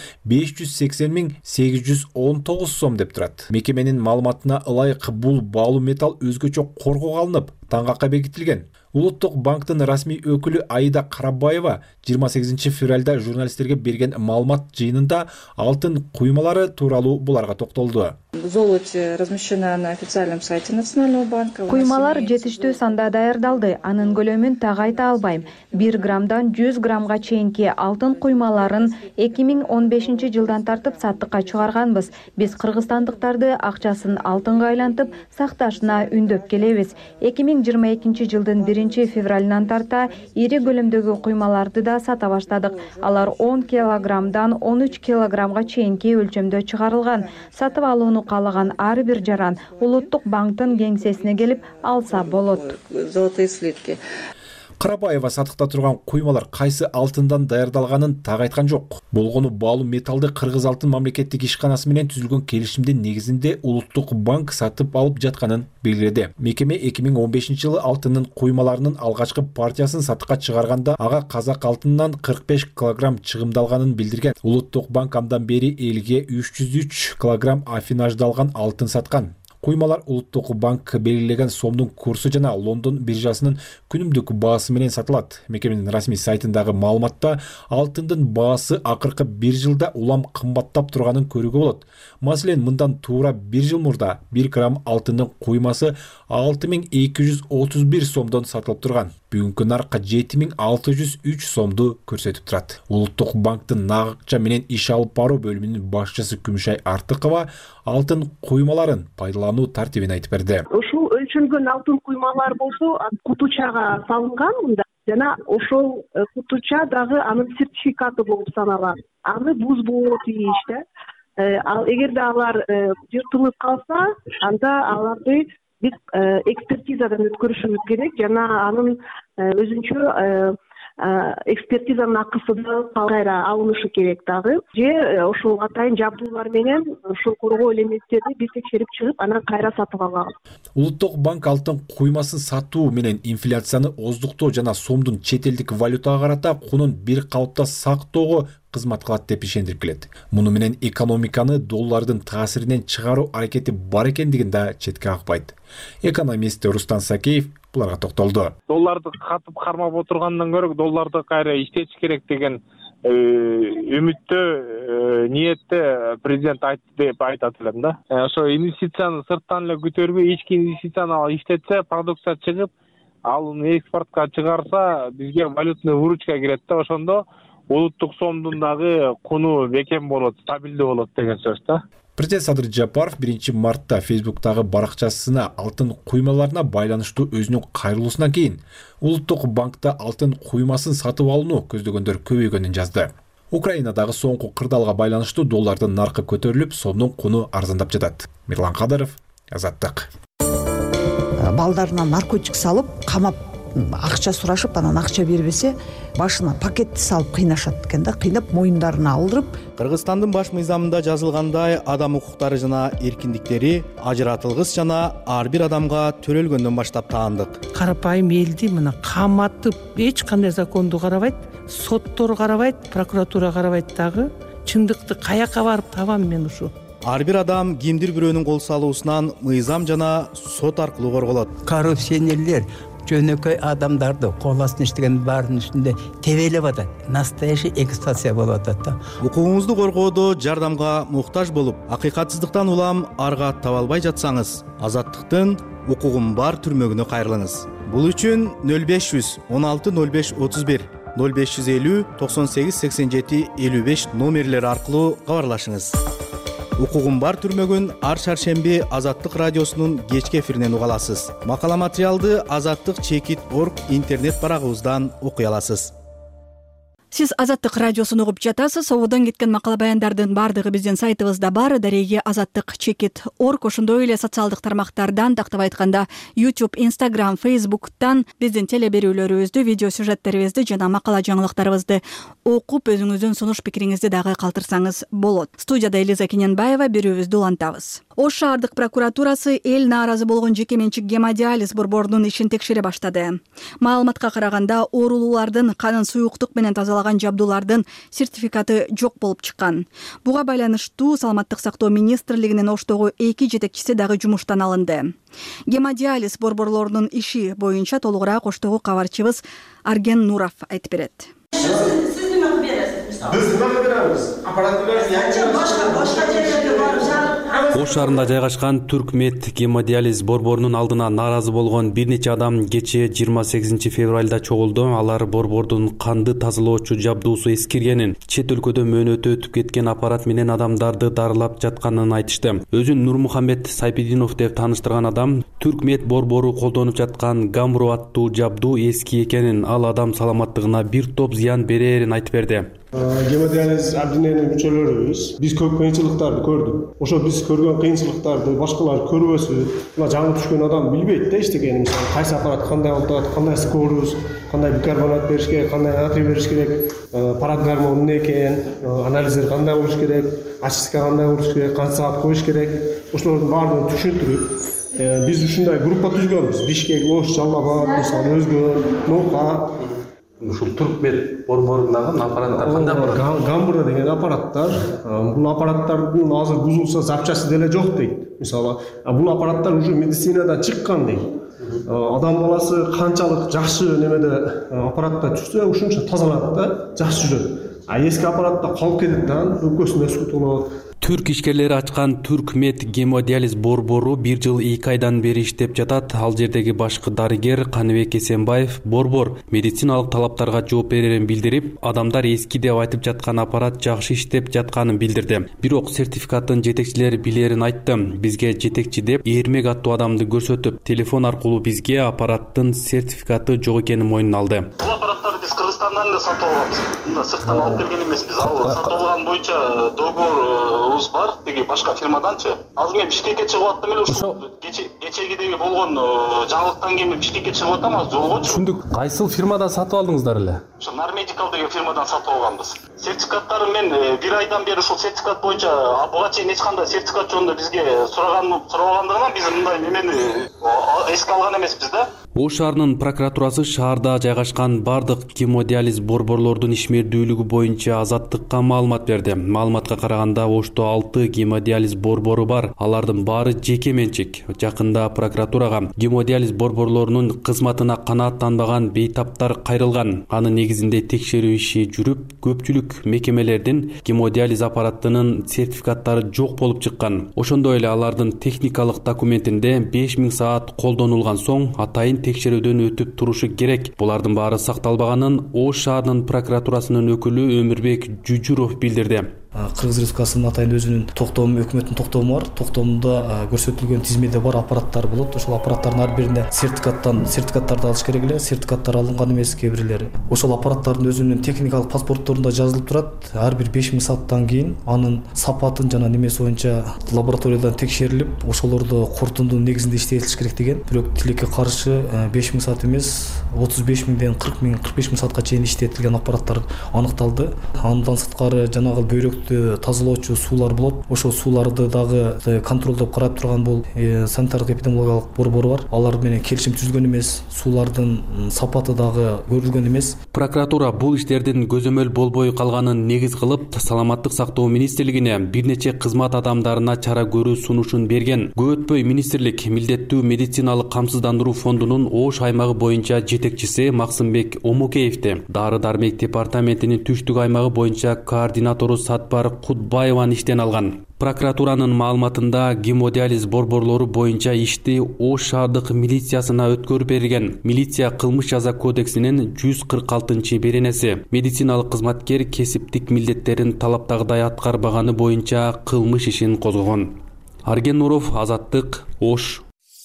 [SPEAKER 15] 580,819 сом деп турат. Мекеменин маалыматына ылайык бул баалуу металл өзгөчө коргоого алынып, таңгакка бекитилген. Улуттук банктын расмий өкүлү Аида Карабаева 28 февралда журналисттерге берген маалымат жыйынында алтын куймалары тууралуу буларга токтолду.
[SPEAKER 17] Золото размещено на официальном сайте Национального банка.
[SPEAKER 18] Куймалар жетиштүү санда даярдалды. Анын көлөмүн так айта албайм. 1 граммдан 100 граммга чейинки алтын куймаларын 2015 жылдан тартып саттыкка чыгарганбыз. Биз кыргызстандыктарды акчасын алтынга айлантып сакташына үндөп келебиз. 2022 жылдын 1-февралынан тарта ири көлөмдөгү куймаларды да сата баштадык. Алар 10 килограммдан 13 килограммга чейинки өлчөмдө чыгарылган. Сатып алууну каалаган ар бир жаран Улуттук банктын кеңсесине келип алса болот.
[SPEAKER 17] Золотые слитки.
[SPEAKER 15] Карабаева сатыкта турган куймалар кайсы алтындан даярдалганын так айткан жок. Болгону Баалуу металлды Кыргыз алтын мамлекеттик ишканасы менен түзүлгөн келишимдин негизинде Улуттук банк сатып алып жатканын белгиледи. Мекеме 2015-жылы алтындын куймаларынын алгачкы партиясын сатыкка чыгарганда ага казак алтынынан 45 килограмм чыгымдалганын билдирген. Улуттук банк андан бери элге 303 килограмм афинаждалган алтын саткан. Куймалар Улуттук банк белгилеген сомдун курсу жана Лондон биржасынын күнүмдүк баасы менен сатылат. Мекеменин расмий сайтындагы маалыматта алтындын баасы акыркы 1 жылда улам кымбаттап турганын көрүүгө болот. Маселен, мындан туура 1 жыл мурда 1 грамм алтындын куймасы 6231 сомдон сатылып турган. Бүгүнкү наркка 7603 сомду көрсөтүп турат. Улуттук банктын нагакча менен иш алып баруу бөлүмүнүн башчысы Күмүшай Артыкова алтын куймаларын пайдалануу тартибин айтып берди.
[SPEAKER 19] Ошол өлчөлгөн алтын куймалар болсо кутучага салынган мында жана ошол кутуча дагы анын сертификаты болуп саналат. Аны бузбоо тийиш да. Ал эгерде алар жыртылып калса, анда аларды биз экспертизадан өткөрүшүбүз керек жана анын өзүнчө экспертизанын акысы да кайра алынышы керек дагы. Же ошол атайын жабдуулар менен ошол коргоо элементтерди биз текшерип чыгып, анан кайра сатып алабыз.
[SPEAKER 15] Улуттук банк алтын куймасын сатуу менен инфляцияны оздуктоо жана сомдун чет элдик валютага карата кунун бир калыпта сактоого кызмат кылат деп ишендирип келет. Муну менен экономиканы доллардын таасиринен чыгаруу аракети бар экендигин да четке какпайт. Экономист Рустам Сакеев буларга токтолду.
[SPEAKER 3] Долларды катып кармап отургандан көрө долларды кайра иштетиш керек деген үмүттө ниетте президент айтты деп айтат элем да. Ошо инвестицияны сырттан эле көтөрбөй, ички инвестицияны алып иштетсе, продукция чыгып, ал экспортко чыгарса, бизге валютный выручка кирет да, ошондо улуттук сомдун дагы куну бекем болот, стабилдүү болот деген сөз да.
[SPEAKER 15] Президент Садыр Жапаров 1 мартта Фейсбуктагы баракчасына алтын куймаларына байланыштуу өзүнүн кайрылуусунан кийин Улуттук банкта алтын куймасын сатып алууну көздөгөндөр көбөйгөнүн жазды. Украинадагы соңку кырдаалга байланыштуу доллардын наркы көтөрүлүп, сомдун куну арзандап жатат. Мирлан Кадыров, Азаттык.
[SPEAKER 20] Балдарына наркотик салып, камап акча сурашып, анан акча бербесе, башына пакетти салып кыйнашат экен да, кыйнап моюндарына алдырып.
[SPEAKER 16] Кыргызстандын баш мыйзамында жазылгандай, адам укуктары жана эркиндиктери ажыратылгыс жана ар бир адамга төрөлгөндөн баштап таандык.
[SPEAKER 21] Карапайым элди мына каматып, эч кандай законду карабайт, соттор карабайт, прокуратура карабайт дагы. Чындыкты каяка барып табам мен ушу?
[SPEAKER 16] Ар бир адам кимдир бирөөнүн кол салуусунан мыйзам жана сот аркылуу корголот.
[SPEAKER 22] Коррупционерлер жөнөкөй адамдарды кол астына иштеген баарынын үстүндө тебелеп атат. Настоящий эксплуатация болуп атат да.
[SPEAKER 16] Укугуңузду коргоодо жардамга муктаж болуп, акыйкатсыздыктан улам арга таба албай жатсаңыз, Азаттыктын укугум бар түрмөгүнө кайрылыңыз. Бул үчүн 0500 16 05 31 0550 98 87 55 номерлери аркылуу кабарлашыңыз. Укугум бар түрмөгүн ар шаршемби Азаттык радиосунун кечки эфиринен уга аласыз. Макала материалды azattik.org интернет барагыбыздан окуй аласыз.
[SPEAKER 1] Сиз Азаттык радиосун угуп жатасыз. Сободон кеткен макала баяндардын бардыгы биздин сайтыбызда бар. Дареги azattik.org. Ошондой эле социалдык тармактардан, тактап айтканда YouTube, Instagram, Facebook'тан биздин телеберүүлөрүбүздү, видео сюжеттерибизди жана макала жаңылыктарыбызды окуп, өзүңүздүн сунуш пикириңизди дагы калтырсаңыз болот. Студияда Элиза Кененбаева, берүүбүздү улантабыз. Ош шаардык прокуратурасы эл нааразы болгон жеке менчик гемодиализ борборунун ишин текшере баштады. Маалыматка караганда, оорулуулардын канын суюктук менен тазалаган жабдуулардын сертификаты жок болуп чыккан. Буга байланыштуу Саламаттык сактоо министрлигинин Оштогу 2 жетекчиси дагы жумуштан алынды. Гемодиализ борборлорунун иши боюнча толугураак Оштогу кабарчыбыз Арген Нуров айтып берет.
[SPEAKER 23] Биз нема беребиз? Аппаратыбыз башка жерлерге барып
[SPEAKER 14] Ош шаарында жайгашкан Түркмет гемодиализ борборунун алдына нааразы болгон бир нече адам кечээ 28 февралда чогулду. Алар борбордун канды тазалоочу жабдуусу эскиргенин, чет өлкөдө мөөнөтү өтүп кеткен аппарат менен адамдарды дарылап жатканын айтышты. Өзүн Нурмухаммед Сайпидинов деп тааныштырган адам Түркмет борбору колдонуп жаткан Гамбро аттуу жабдуу эски экенин, ал адам саламаттыгына бир топ зыян берерин айтып берди.
[SPEAKER 4] Гемодиализ объединение мүчөлөрүбүз биз көп кыйынчылыктарды көрдүк. Ошо биз көргөн кыйынчылыктарды башкалар көрбөсү, мына жаңы түшкөн адам билбейт да эчтекени. Мисалы кайсы аппарат кандай атат, кандай скорость, кандай бикарбонат бериш керек, кандай натрий бериш керек, парад гормон эмне экен, анализдер кандай болуш керек, очистка кандай болуш керек, канча саат коюш керек. Ошолордун баардыгын түшүндүрүп, биз ушундай группа түзгөнбүз. Бишкек, Ош, Жалал Абад, мисалы Өзгөн, Нока.
[SPEAKER 5] Ушул Түркмет борборундагы аппараттар кандай аппарат?
[SPEAKER 4] Гамбура деген аппараттар. Бул аппараттардын азыр бузулса запчасты деле жок дейт. Мисалы, бул аппараттар уже медицинадан чыккан дейт. Адам баласы канчалык жакшы немеде аппаратта жүрсө, ушунча тазаланат да, жакшы жүрөт. Эски аппаратта калып кетет да, өкпөсүнө суу толот.
[SPEAKER 14] Түрк ишкерлери ачкан Түркмет гемодиализ борбору 1 жыл 2 айдан бери иштеп жатат. Ал жердеги башкы дарыгер Каныбек Эсенбаев борбор медициналык талаптарга жооп берерин билдирип, адамдар эски деп айтып жаткан аппарат жакшы иштеп жатканын билдирди. Бирок сертификаттын жетекчилери билерин айтты. Бизге жетекчи деп Эрмек аттуу адамды көрсөтүп, телефон аркылуу бизге аппараттын сертификаты жок экенин мойнуна алды.
[SPEAKER 5] Бул аппараттарды биз Кыргызстандан да сатып алганбыз. Мында сырттан алып келген эмеспиз. Ал сатып алган боюнча договор бар деги башка фирмаданчы. Азыр мен Бишкекке чыгып аттым эле ошо кечегидеги болгон жаңылыктан кийин мен Бишкекке чыгып аттым, азыр жолгочу. Түшүндүк.
[SPEAKER 6] Кайсыл фирмадан сатып алдыңыздар эле?
[SPEAKER 5] Ошо Нармедикал деген фирмадан сатып алганбыз. Сертификаттарын мен 1 айдан бери ушул сертификат боюнча буга чейин эч кандай сертификат жөнүндө бизге сурагандыгынан биз мындай немени эске алган эмеспиз да.
[SPEAKER 14] Ош шаарынын прокуратурасы шаарда жайгашкан бардык гемодиализ борборлордун ишмердүүлүгү боюнча Азаттыкка маалымат берди. Маалыматка караганда Ошто 6 гемодиализ борбору бар. Алардын баары жеке менчик. Жакында прокуратурага гемодиализ борборлорунун кызматына канааттанбаган бейтаптар кайрылган. Анын негизинде текшерүү иши жүрүп, көпчүлүк мекемелердин гемодиализ аппараттынын сертификаттары жок болуп чыккан. Ошондой эле алардын техникалык документинде 5000 саат колдонулган соң атайын текшерүүдөн өтүп турушу керек. Булардын баары сакталбаганын Ош шаарынын прокуратурасынын өкүлү Өмүрбек Жужуров билдирди.
[SPEAKER 23] Кыргыз Республикасынын атайын өзүнүн токтому, өкмөттүн токтому бар. Токтомдо көрсөтүлгөн тизмеде бар аппараттар болот. Ошол аппараттардын ар биринде сертификаттарды алыш керек эле. Сертификаттар алынган эмес кээ бирлери. Ошол аппараттардын өзүнүн техникалык паспортторунда жазылып турат. Ар бир 5000 сааттан кийин анын сапатын жана немеси боюнча лабораториядан текшерилип, ошолорду корутундун негизинде иштетилиш керек деген. Бирок тилекке каршы 5000 саат эмес, 35000ден 40000, 45000 саатка чейин иштетилген аппараттар аныкталды. Андан сырткары жанагы бөйрөк тазалоочу суулар болот. Ошол сууларды дагы контролдоп карап турган бул санитардык эпидемиологиялык борбору бар. Алар менен келишим түзүлгөн эмес, суулардын сапаты дагы көрүлгөн эмес.
[SPEAKER 14] Прокуратура бул иштердин көзөмөл болбой калганын негиз кылып, Саламаттык сактоо министрлигине бир нече кызмат адамдарына чара көрүү сунушун берген. Көп өтпөй министрлик милдеттүү медициналык камсыздандыруу фондунун Ош аймагы боюнча жетекчиси Максымбек Омукеевди, дары-дармек департаментинин түштүк аймагы боюнча координатору Сатпар Кутбаеваны иштен алган. Прокуратуранын маалыматында гемодиализ борборлору боюнча ишти Ош шаардык милициясына өткөрүп берилген. Милиция кылмыш жаза кодексинин 146-беренеси медициналык кызматкер кесиптик милдеттерин талаптагыдай аткарбаганы боюнча кылмыш ишин козгогон. Арген Нуров, Азаттык, Ош.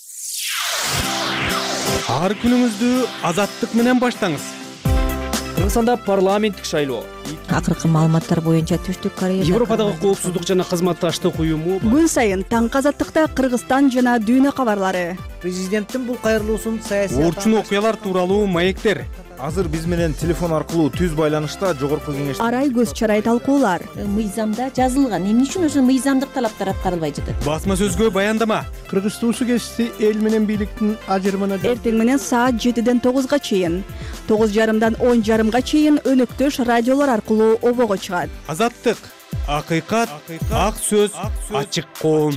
[SPEAKER 7] Ар күнүңүздү Азаттык менен баштаңыз.
[SPEAKER 24] Кыргызстанда парламенттик шайлоо.
[SPEAKER 25] Акыркы маалыматтар боюнча Түштүк Корея
[SPEAKER 24] Европадагы коопсуздук жана кызматташтык уюму
[SPEAKER 1] күн сайын таңкы Азаттыкта Кыргызстан жана дүйнө кабарлары.
[SPEAKER 2] Президенттин бул кайрылуусун саясий
[SPEAKER 7] орчун окуялар тууралуу маектер.
[SPEAKER 11] Азыр биз менен телефон аркылуу түз байланышта жогорку кеңеш
[SPEAKER 1] арай көз чарай талкуулар.
[SPEAKER 25] Мыйзамда жазылган, эмне үчүн ошо мыйзамдык талаптар аткарылбай жатат?
[SPEAKER 7] Басма сөзгө баяндама.
[SPEAKER 13] Кыргыз туусу кести эл менен бийликтин ажырымына
[SPEAKER 1] Эртең менен саат 7-ден 9-га чейин, 9:30-дан 10:30-га чейин өнөктөш радиолор аркылуу обого чыгат.
[SPEAKER 7] Азаттык, акыйкат, ак сөз, ачык коом.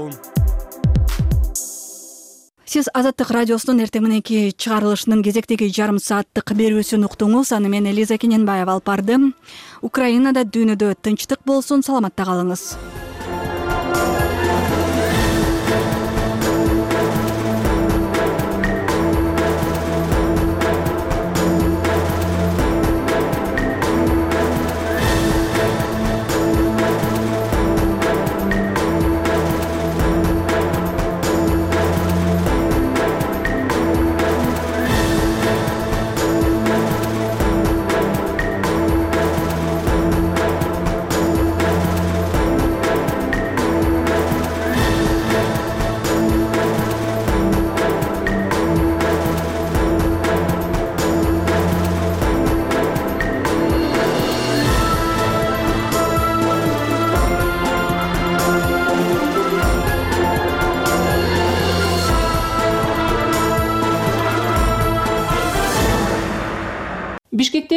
[SPEAKER 1] Сиз Азаттык радиосунун эртең мененки чыгарылышынын кезектеги жарым сааттык берүүсүн уктуңуз. Аны мен Элиза Кененбаева алып бардым. Украинада дүйнөдө тынчтык болсун, саламатта калыңыз.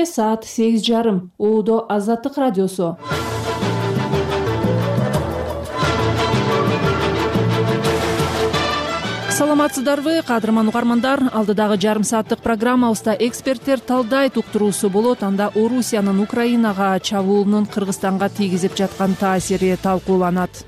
[SPEAKER 8] саат 8:30. Оодо Азаттык радиосу. Саламатсыздарбы, кадырман угармандар? Алдыдагы жарым сааттык программабызда эксперттер талдайт уктуруусу болот. Анда Орусиянын Украинага чабуулунун Кыргызстанга тийгизип жаткан таасири талкууланат.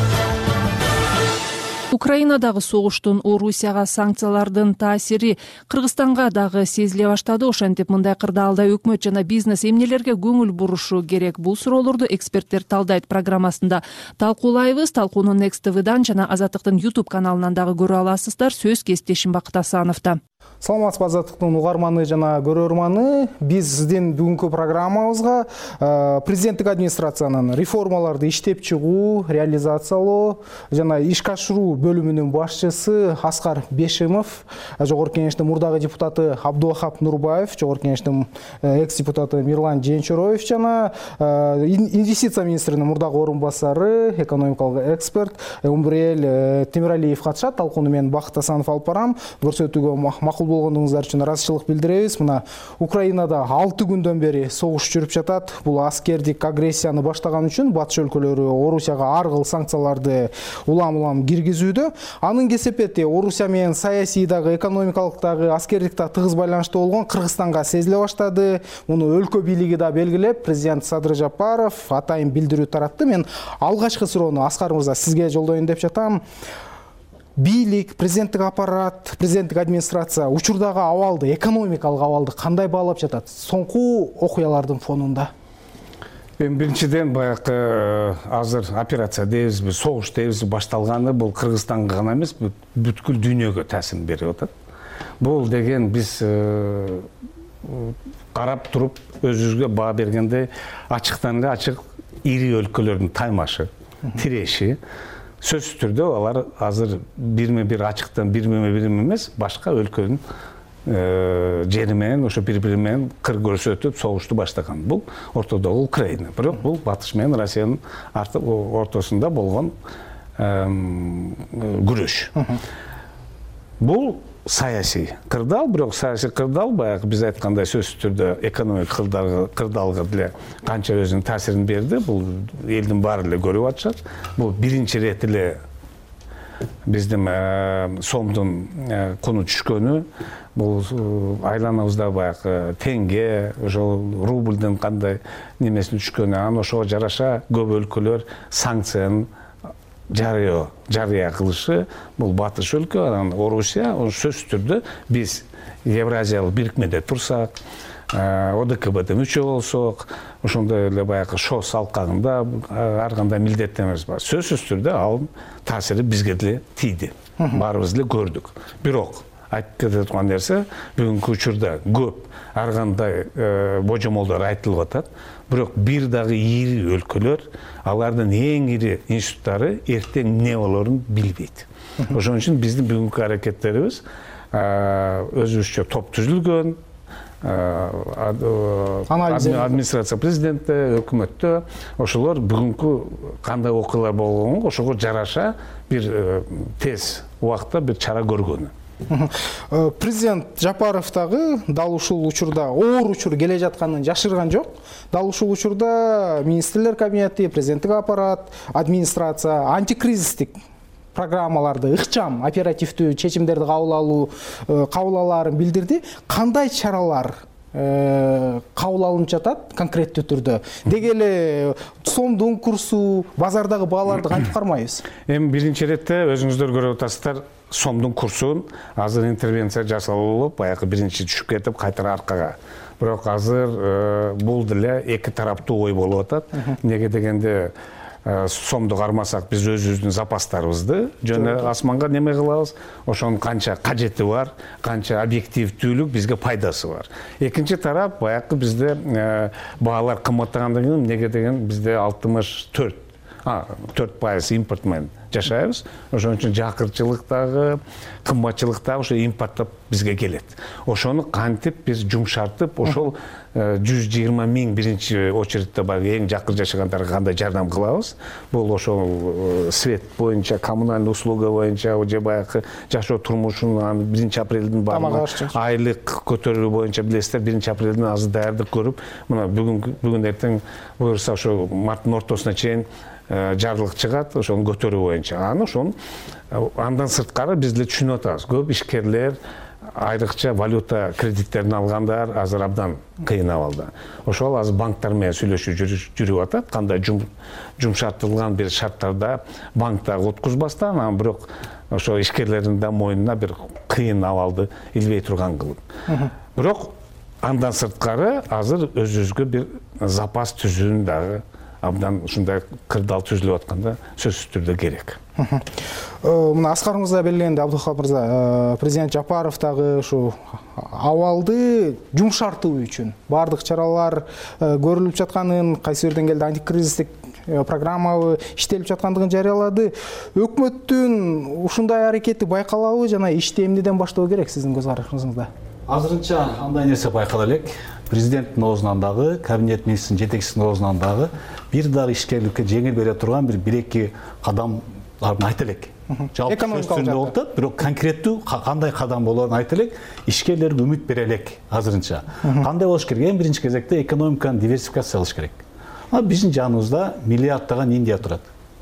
[SPEAKER 8] Украинадагы согуштун Орусияга санкциялардын таасири Кыргызстанга дагы сезиле баштады. Ошентип мындай кырдаалда өкмөт жана бизнес эмнелерге көңүл бурушу керек? Бул суроолорду эксперттер талдайт программасында талкуулайбыз. Талкууну Next TV'дан жана Азаттыктын YouTube каналынан дагы көрө аласыздар. Сөз кесиптешим Бакыт Асановдо.
[SPEAKER 9] Саламатсызбы Азаттыктын угарманы жана көрөрманы. Биздин бүгүнкү программабызга президенттик администрациянын реформаларды иштеп чыгуу, реализациялоо жана ишке ашыруу бөлүмүнүн башчысы Аскар Бешимов, Жогорку Кеңештин мурдагы депутаты Абдулвахап Нурбаев, Жогорку Кеңештин экс-депутаты Мирлан Женчороев жана инвестиция министринин мурдагы орун басары, экономикалык эксперт Умбурел Темиралиев катышат. Талкууну мен Бакыт Асанов алып барам. Көрсөтүүгө макул болгондугуңуздар үчүн ыраазычылык билдиребиз. Мына Украинада 6 күндөн бери согуш жүрүп жатат. Бул аскердик агрессияны баштаган үчүн батыш өлкөлөрү Орусияга ар кыл санкцияларды улам киргизүүдө. Анын кесепети Орусия менен саясий дагы, экономикалык дагы, аскердик дагы тыгыз байланыштуу болгон Кыргызстанга сезиле баштады. Муну өлкө бийлиги да белгилеп, президент Садыр Жапаров атайын билдирүү таратты. Мен алгачкы суроону Аскар мырза сизге жолдоюн деп жатам. Бийлик, президенттик аппарат, президенттик администрация учурдагы абалды, экономикалык абалды кандай баалап жатат? Соңку окуялардын фонунда.
[SPEAKER 10] Биринчиден баягы азыр операция дейбизби, согуш дейбизби башталганы бул Кыргызстанга гана эмес, бүткүл дүйнөгө таасирин берип атат. Бул деген биз карап туруп өзүбүзгө баа бергенде ачыктан эле ачык ири өлкөлөрдүн таймашы, тиреши. Сөзсүз түрдө алар азыр бирме-бир ачыктан бирме-бир эмес, башка өлкөнүн жери менен ошо бири-бири менен кыр көрсөтүп согушту баштаган. Бул ортодогу Украина. Бирок бул батыш менен Россиянын ортосунда болгон күрөш. Бул саясий кырдаал, бирок саясий кырдаал баягы биз айткандай сөзсүз түрдө экономик кырдаалга деле канча өзүнүн таасирин берди. Бул элдин баары эле көрүп атышат. Бул биринчи ирет эле биздин сомдун куну түшкөнү. Бул айланабызда баягы тенге, ошол рубльдин кандай немесин түшкөнү, анан ошого жараша көп өлкөлөр санкцияны жарыя кылышы. Бул батыш өлкө, анан Орусия, сөзсүз түрдө биз Евразиялык бирикмеде турсак, ОДКБ-де мүчө болсок, ошондой эле баягы ШОС алкагында ар кандай милдеттенебиз бар. Сөзсүз түрдө ал таасири бизге деле тийди. Баарыбыз эле көрдүк. Бирок айтып кете турган нерсе, бүгүнкү учурда көп ар кандай божомолдор айтылып атат. Бирок бир дагы ири өлкөлөр, алардын эң ири институттары эртең эмне болорун билбейт. Ошон үчүн биздин бүгүнкү аракеттерибиз өзүбүзчө топ түзүлгөн, администрация президентте, өкмөттө, ошолор бүгүнкү кандай окуялар болгонго ошого жараша бир тез убакытта бир чара көргөнү.
[SPEAKER 9] Президент Жапаров дагы дал ушул учурда оор учур келе жатканын жашырган жок. Дал ушул учурда министрлер кабинети, президенттик аппарат, администрация антикризистик программаларды, ыкчам оперативдүү чечимдерди кабыл алаарын билдирди. Кандай чаралар кабыл алынып жатат конкреттүү түрдө? Деги эле сомдун курсу, базардагы бааларды кантип кармайбыз?
[SPEAKER 10] Эми биринчи иретте өзүңүздөр көрүп атасыздар, сомдун курсун азыр интервенция жасалып, баягы биринчи түшүп кетип кайтара аркага. Бирок азыр бул деле эки тараптуу ой болуп атат. Неге дегенде сомду кармасак биз өзүбүздүн запастарыбызды жөн асманга неме кылабыз, ошонун канча кажети бар, канча объективдүүлүк бизге пайдасы бар. Экинчи тарап баягы бизде баалар кымбаттагандан кийин неге деген бизде 64 4% импорт менен жашайбыз. Ошон үчүн жакырчылыктагы, кымбатчылыктагы ошо импорттоп бизге келет. Ошону кантип биз жумшартып, ошол 120 000 биринчи очередте бар эң жакыр жашагандарга кандай жардам кылабыз? Бул ошол свет боюнча, коммунальный услуга боюнча, же баягы жашоо турмушунун 1 апрелдин баардыгы айлык көтөрүү боюнча билесиздер, 1 апрелдин азыр даярдык көрүп, мына бүгүн эртең буюрса ошо марттын ортосуна чейин жарлык чыгат, ошону көтөрүү боюнча. Андан сырткары биз деле түшүнүп атабыз. Көп ишкерлер, айрыкча валюта кредиттерин алгандар азыр абдан кыйын абалда. Ошол азыр банктар менен сүйлөшүү жүрүп атат, кандай жумшартылган бир шарттарда банкта откузбастан, анан бирок ошо ишкерлердин да мойнуна бир кыйын абалды илбей турган кылып. Бирок андан сырткары азыр өзүбүзгө бир запас түзүүнү дагы абдан ушундай кырдаал түзүлүп атканда сөзсүз түрдө керек.
[SPEAKER 9] Мына Аскар мырза белгиленди, Абдухалык мырза, президент Жапаров дагы ушу абалды жумшартуу үчүн баардык чаралар көрүлүп жатканын, кайсы жерден келди антикризистик программа иштелип жаткандыгын жарыялады. Өкмөттүн ушундай аракети байкалабы жана ишти эмнеден баштоо керек сиздин көз карашыңызда?
[SPEAKER 3] Азырынча андай нерсе байкала элек. Президенттин оозунан дагы, кабинет министринин жетекчисинин оозунан дагы бир дагы ишкерликке жеңил бере турган бир-эки кадамдарды айта элек. Жалпы сөз түрүндө болуп атат, бирок конкреттүү кандай кадам болоорун айта элек, ишкерлерге үмүт бере элек азырынча. Кандай болуш керек? Эң биринчи кезекте экономиканы диверсификация кылыш керек. Биздин жаныбызда миллиарддаган Индия турат.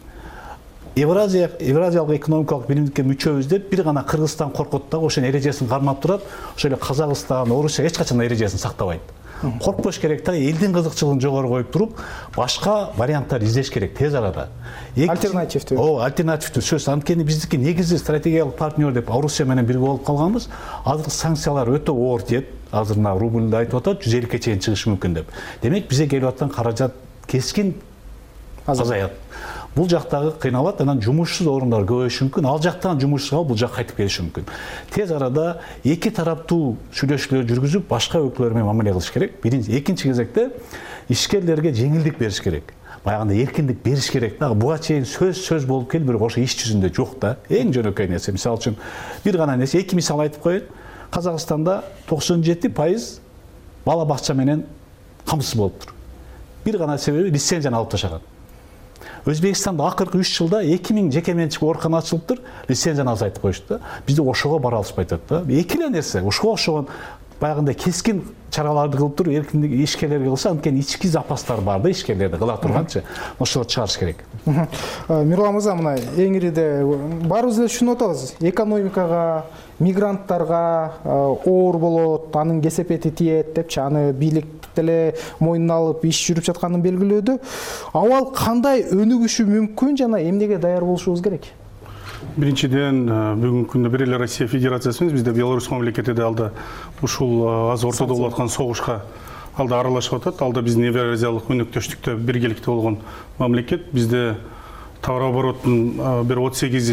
[SPEAKER 3] Евразиялык экономикалык биримдикке мүчөбүз деп бир гана Кыргызстан коркот дагы ошонун эрежесин кармап турат. Ошол эле Казакстан, Орусия эч качан эрежесин сактабайт. Коркпош керек да, элдин кызыкчылыгын жогору коюп туруп, башка варианттар издеш керек тез арада.
[SPEAKER 9] Альтернативдүү.
[SPEAKER 3] Альтернативдүү сөз. Анткени биздики негизги стратегиялык партнер деп Орусия менен бирге болуп калганбыз. Азыр санкциялар өтө оор тиет. Азыр мына рубльды айтып атат, 150-ке чейин чыгышы мүмкүн деп. Демек бизе келип аткан каражат кескин азаят. Бул жактагы кыйналат, анан жумушсуз орундар көбөйүшү мүмкүн. Ал жактан жумушсузга бул жак кайтып келиши мүмкүн. Тез арада эки тараптуу сүйлөшүүлөр жүргүзүп, башка өлкөлөр менен мамиле кылыш керек. Биринчи, экинчи кезекте ишкерлерге жеңилдик бериш керек. Баягындай эркиндик бериш керек да. Буга чейин сөз болуп келип, бирок ошо иш жүзүндө жок да. Эң жөнөкөй нерсе. Мисалы үчүн бир гана нерсе, эки мисал айтып коеюн. Казакстанда 97% бала бакча менен камсыз болуптур. Бир гана себеби лицензияны алып ташаган. Өзбекстанда акыркы 3 жылда 2000 жекеменчик оорукана ачылыптыр, лицензияны азайтып коюшту да. Бизде ошого бара алышпай атат да. Эки эле нерсе, ошого окшогон баягындай кескин чараларды кылып туруп, эркиндик ишкерлерге кылса, анткени ички запастар бар да ишкерлерде кыла турганчы. Ошолорду чыгарыш керек.
[SPEAKER 9] Мирлан мырза, мына эңириде баарыбыз эле түшүнүп атабыз. Экономикага, мигранттарга оор болот, анын кесепети тиет депчи, аны бийлик деле мойнуна алып иш жүрүп жатканын белгилөөдө. Абал кандай өнүгүшү мүмкүн жана эмнеге даяр болушубуз керек?
[SPEAKER 12] Биринчиден, бүгүнкү күндө бир эле Россия Федерациясы эмес, бизде Беларусь мамлекети да алда ушул аз ортодо болуп аткан согушка алда аралашып атат. Алда биздин евразиялык өнөктөштүктө биргеликте болгон мамлекет. Бизде товар оборотунун бир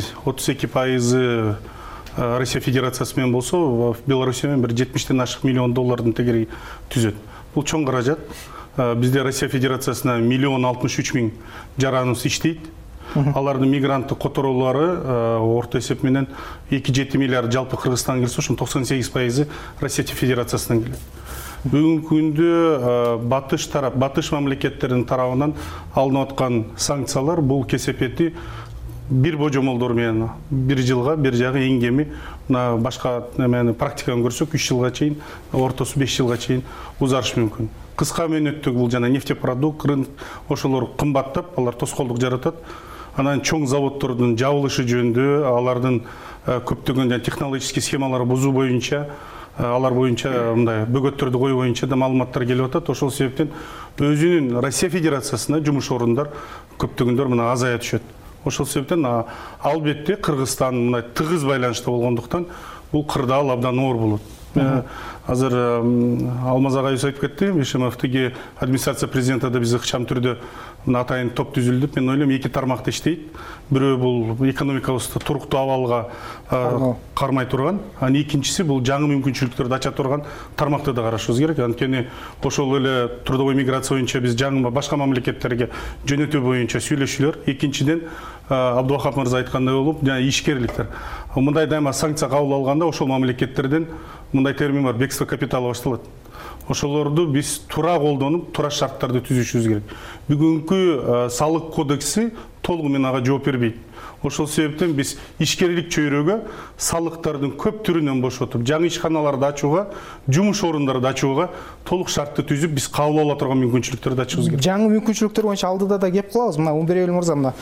[SPEAKER 12] 32% Россия Федерациясы менен болсо, Беларусь менен бир 70-тен ашык миллион доллардын тегереги түзөт. Бул чоң каражат. Бизде Россия Федерациясына 1,63 000 жараныбыз иштейт. Алардын мигранттык которуулары орто эсеп менен 2,7 миллиард жалпы Кыргызстанга келсе, ошонун 98% Россия Федерациясынан келет. Бүгүнкү күндө батыш мамлекеттердин тарабынан алынып аткан санкциялар бул кесепети бир божомолдор менен бир жылга, бир жагы эң кеми башка практиканы көрсөк 3 жылга чейин, ортосу 5 жылга чейин узарышы мүмкүн. Кыска мөөнөттөгү бул жана нефтепродукт, рынок ошолор кымбаттап, алар тоскоолдук жаратат. Анан чоң заводдордун жабылышы жөнүндө, алардын көптөгөн технологический схемаларды бузуу боюнча, алар боюнча мындай бөгөттөрдү коюу боюнча да маалыматтар келип атат. Ошол себептен өзүнүн Россия Федерациясына жумуш орундар көптөгөндөр мына азая түшөт. Ошол себептен албетте Кыргызстан мына тыгыз байланышта болгондуктан бул кырдаал абдан оор болот. азыр Алмаз агайыбыз айтып кетти, Ишимов тиги администрация президенті да биз ыкчам түрдө атайын топ түзүлдү. Мен ойлойм эки тармакта иштейт. Бирөө бул экономикабызды туруктуу абалга кармай турган, экинчиси бул жаңы мүмкүнчүлүктөрдү ача турган тармакты да карашыбыз керек. Анткени ошол эле трудовой миграция боюнча биз жаңы башка мамлекеттерге жөнөтүү боюнча сүйлөшүүлөр. Экинчиден Абдувахап мырза айткандай болуп, жана ишкерликтер. Мындай дайыма санкция кабыл алганда ошол мамлекеттерден мындай термин бар, бекство капитала башталат. Ошолорду биз тура колдонуп, тура шарттарды түзүшүбүз керек. Бүгүнкү салык кодекси толугу менен ага жооп бербейт. Ошол себептен биз ишкерлик чөйрөгө салыктардын көп түрүнөн бошотуп, жаңы ишканаларды ачууга, жумуш орундарды ачууга толук шартты түзүп, биз кабыл ала турган мүмкүнчүлүктөрдү ачыбыз керек.
[SPEAKER 9] Жаңы мүмкүнчүлүктөр боюнча алдыда да кеп калабыз. Мына Умберел мырза, мына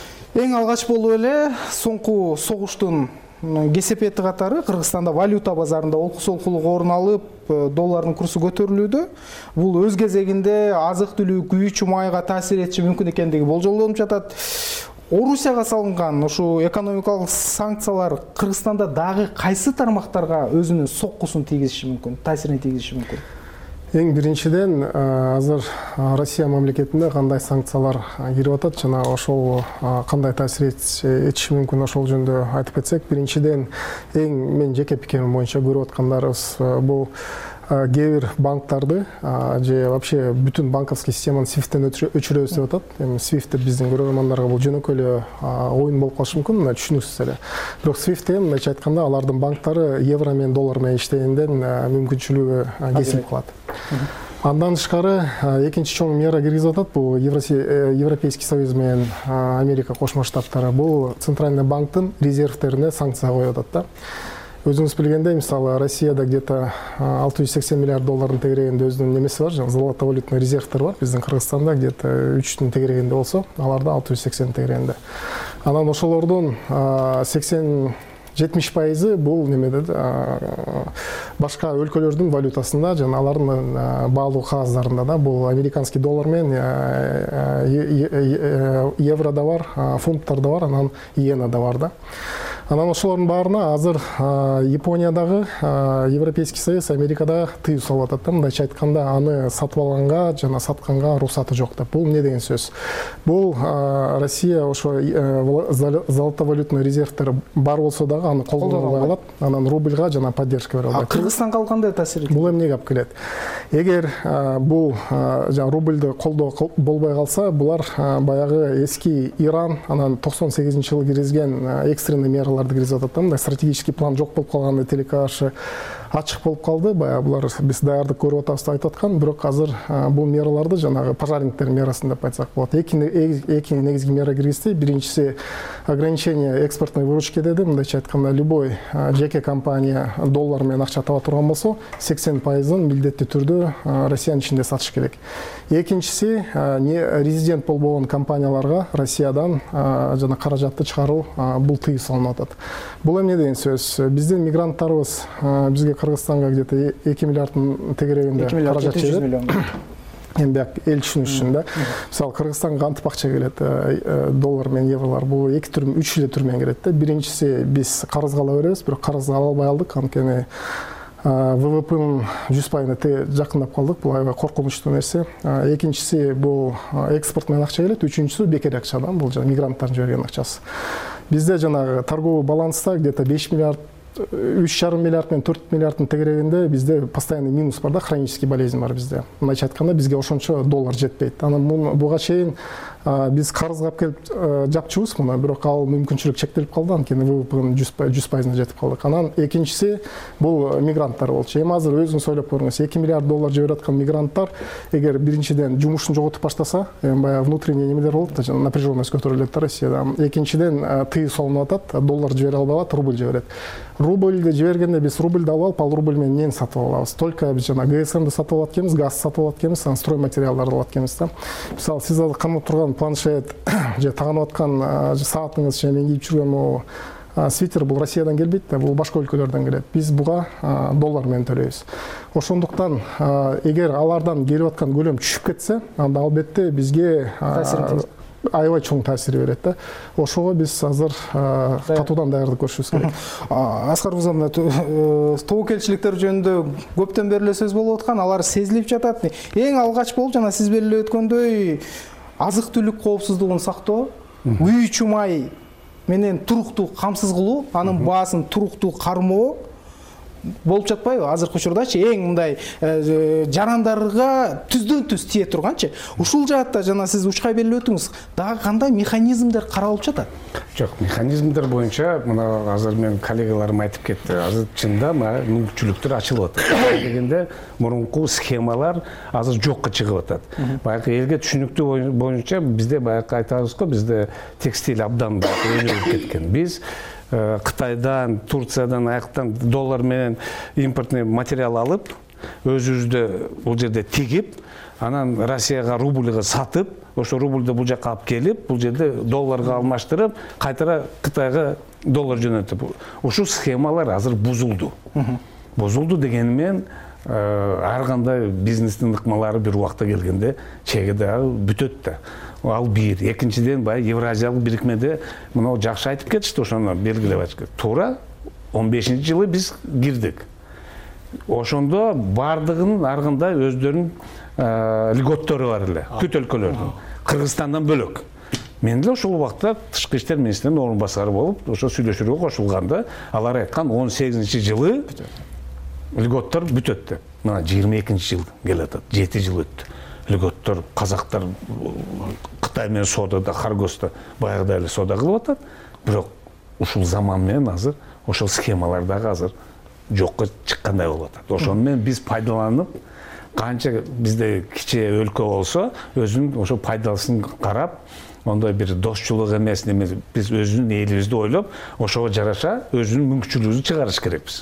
[SPEAKER 9] эң алгач болуп эле соңку согуштун кесепети катары Кыргызстанда валюта базарында олкусолкулук орун алып, доллардын курсу көтөрүлүүдө. Бул өз кезегинде азык-түлүк, үй ичүү майга таасир этиши мүмкүн экендиги болжолдонуп жатат. Орусияга салынган ушу экономикалык санкциялар Кыргызстанда дагы кайсы тармактарга өзүнүн соккусун тийгизиши мүмкүн, таасирин тийгизиши мүмкүн?
[SPEAKER 15] Эң биринчиден азыр Россия мамлекетинде кандай санкциялар кирип атат жана ошол кандай таасир этиши мүмкүн, ошол жөнүндө айтып кетсек, биринчиден эң мен жеке пикирим боюнча көрүп аткандарыбыз бул кээ бир банктарды же вообще бүтүн банковский системаны SWIFT-тен өчүрөбүз деп атат. Эми SWIFT деп биздин көрөрмандарга бул жөнөкөй эле оюн болуп калышы мүмкүн, мына түшүнүксүз эле. Бирок SWIFT мындайча айтканда алардын банктары евро менен доллар менен иштегенден мүмкүнчүлүгү кесилип калат. Андан тышкары экинчи чоң мера киргизип атат бул Европейский Союз менен Америка Кошмо Штаттары. Бул Центральный банктын резервтерине санкция коюп атат да. Өзүңүз билгендей, мисалы Россияда где-то 680 миллиард доллардын тегерегинде өзүнүн немеси бар, золотовалютный резервтер бар. Биздин Кыргызстанда где-то 3-тün тегерегинде болсо, аларда 680 тегерегинде. Анан ошолордун 70% бул немеде башка өлкөлөрдүн валютасында жана алардын баалуу кагаздарында да. Бул американский доллар менен евро да бар, фунттар да бар, анан иена да бар да. Анан ошолордун баарына азыр Япониядагы Европейский Союз Америкада тыюу салып атат. Мындайча айтканда, аны сатып алганга жана сатканга уруксаты жок деп. Бул эмне деген сөз? Бул Россия ошо золотовалютный резервтер бар болсо дагы аны колдонбой калат. Анан рубльга жана поддержка бере албайт.
[SPEAKER 9] Кыргызстанга кандай таасир этет?
[SPEAKER 15] Бул эмнеге алып келет? Эгер бул рубльды колдоо болбой калса, булар баягы эски Иран, анан 98-жылы киргизген экстренный мераларды киргизип атат. Мындай стратегический план жок болуп калганда телекаршы ачык болуп калды. Баягы булар биз даярдык көрүп атабыз деп айтып аткан, бирок азыр бул мераларды жанагы пожарниктер мерасын деп айтсак болот. Эки негизги мера киргизди. Биринчиси ограничение экспортной выручки деди. Мындайча айтканда, любой жеке компания доллар менен акча таба турган болсо, 80%-ын милдеттүү түрдө Россиянын ичинде сатыш керек. Экинчиси, резидент болбогон компанияларга Россиядан жана каражатты чыгаруу бул тыюу салынып атат. Бул эмне деген сөз? Биздин мигранттарыбыз бизге Кыргызстанга где-то 2 миллиарддын тегерегинде каражат келет. Эми бияк эл түшүнүш үчүн да. Мисалы Кыргызстанга кантип акча келет? Доллар менен евролор. Бул эки түр, үч эле түр менен келет да. Биринчиси, биз карызга ала беребиз, бирок карызга ала албай калдык. Анткени ВВПнын 100%-ына жакындап калдык. Бул аябай коркунучтуу нерсе. Экинчиси, бул экспорт менен акча келет. Үчүнчүсү бекер акча да. Бул мигранттардын жиберген акчасы. Бизде жанагы торговый баланста где-то 5 миллиард 3,5 миллиард мен 4 миллиарддын тегерегинде бизде постоянный минус бар да, хронический болезнь бар бизде. Мындайча айтканда, бизге ошончо доллар жетпейт. Анан буга чейин биз карызга алып келип жапчубуз муну, бирок ал мүмкүнчүлүк чектелип калды, анткени ВВПнын 100%-на жетип калдык. Анан экинчиси бул мигранттар болчу. Эми азыр өзүңүз ойлоп көрүңүз, 2 миллиард доллар жиберип аткан мигранттар эгер биринчиден жумушун жоготуп баштаса, баягы внутренний немелер болот да, напряженность көтөрүлөт да Россияда. Экинчиден тыюу салынып атат, доллар жибере албай калат, рубль жиберет. Рубльды жибергенде биз рубльды алып, ал рубль менен эмнени сатып алабыз? Только биз жана ГСМди сатып алат экенбиз, газ сатып алат экенбиз, строй материалдарды алат экенбиз да. Мисалы сиз азыр камап турган планшет же тагынып аткан саатыңыз же мен кийип жүргөн свитер бул Россиядан келбейт да, бул башка өлкөлөрдөн келет. Биз буга доллар менен төлөйбүз. Ошондуктан эгер алардан келип аткан көлөм түшүп кетсе, анда албетте бизге аябай чоң таасир берет да. Ошого биз азыр катуудан даярдык көрүшүбүз керек.
[SPEAKER 9] Аскар мырза, мына тобокелчиликтер жөнүндө көптөн бери эле сөз болуп аткан, алар сезилип жатат. Эң алгач болуп жана сиз белгилеп өткөндөй азык түлүк коопсуздугун сактоо, үй чумай менен туруктуу камсыз кылуу, анын баасын туруктуу кармоо болуп жатпайбы? Азыркы учурдачы эң мындай жарандарга түздөн түз тие турганчы. Ушул жаатта жана сиз учкай белгилеп өттүңүз, дагы кандай механизмдер каралып жатат?
[SPEAKER 10] Жок, механизмдер боюнча мына азыр мен коллегаларым айтып кетти. Азыр чында мүмкүнчүлүктөр ачылып атат. Дегенде мурунку схемалар азыр жокко чыгып атат. Баягы элге түшүнүктүү боюнча бизде баягы айтабыз го, бизде текстиль абдан өнүгүп кеткен. Биз Кытайдан, Турциядан, аяктан доллар менен импортный материал алып, өзүбүздө бул жерде тигип, анан Россияга рубльга сатып, ошо рубльды бул жакка алып келип, бул жерде долларга алмаштырып, кайтара Кытайга доллар жөнөтүп. Ушул схемалар азыр бузулду. Бузулду дегени менен ар кандай бизнестин ыкмалары бир убакта келгенде чегиде бүтөт да. Ал бир. Экинчиден баягы Евразиялык бирикмеде мына жакшы айтып кетишти, ошону белгилеп айтышты. Туура 15-жылы биз кирдик. Ошондо бардыгынын ар кандай өздөрүнүн льготтору бар эле, бүт өлкөлөрдүн. Кыргызстандан бөлөк. Мен деле ошол убакта тышкы иштер министринин орун басары болуп, ошо сүйлөшүүгө кошулганда, алар айткан 18-жылы льготтор бүтөт деп. Мына 22-жыл келатат, 7 жыл өттү. Льготтор, казактар Кытай менен соодада, Харгоста баягыдай эле соода кылып атат. Бирок ушул заман менен азыр ошол схемалар дагы азыр жокко чыккандай болуп атат. Ошону менен биз пайдаланып, канча бизде кичи өлкө болсо, өзүнүн ошо пайдасын карап, ондой бир досчулук эмес, биз өзүнүн элибизди ойлоп, ошого жараша өзүнүн мүмкүнчүлүгүбүздү чыгарыш керекпиз.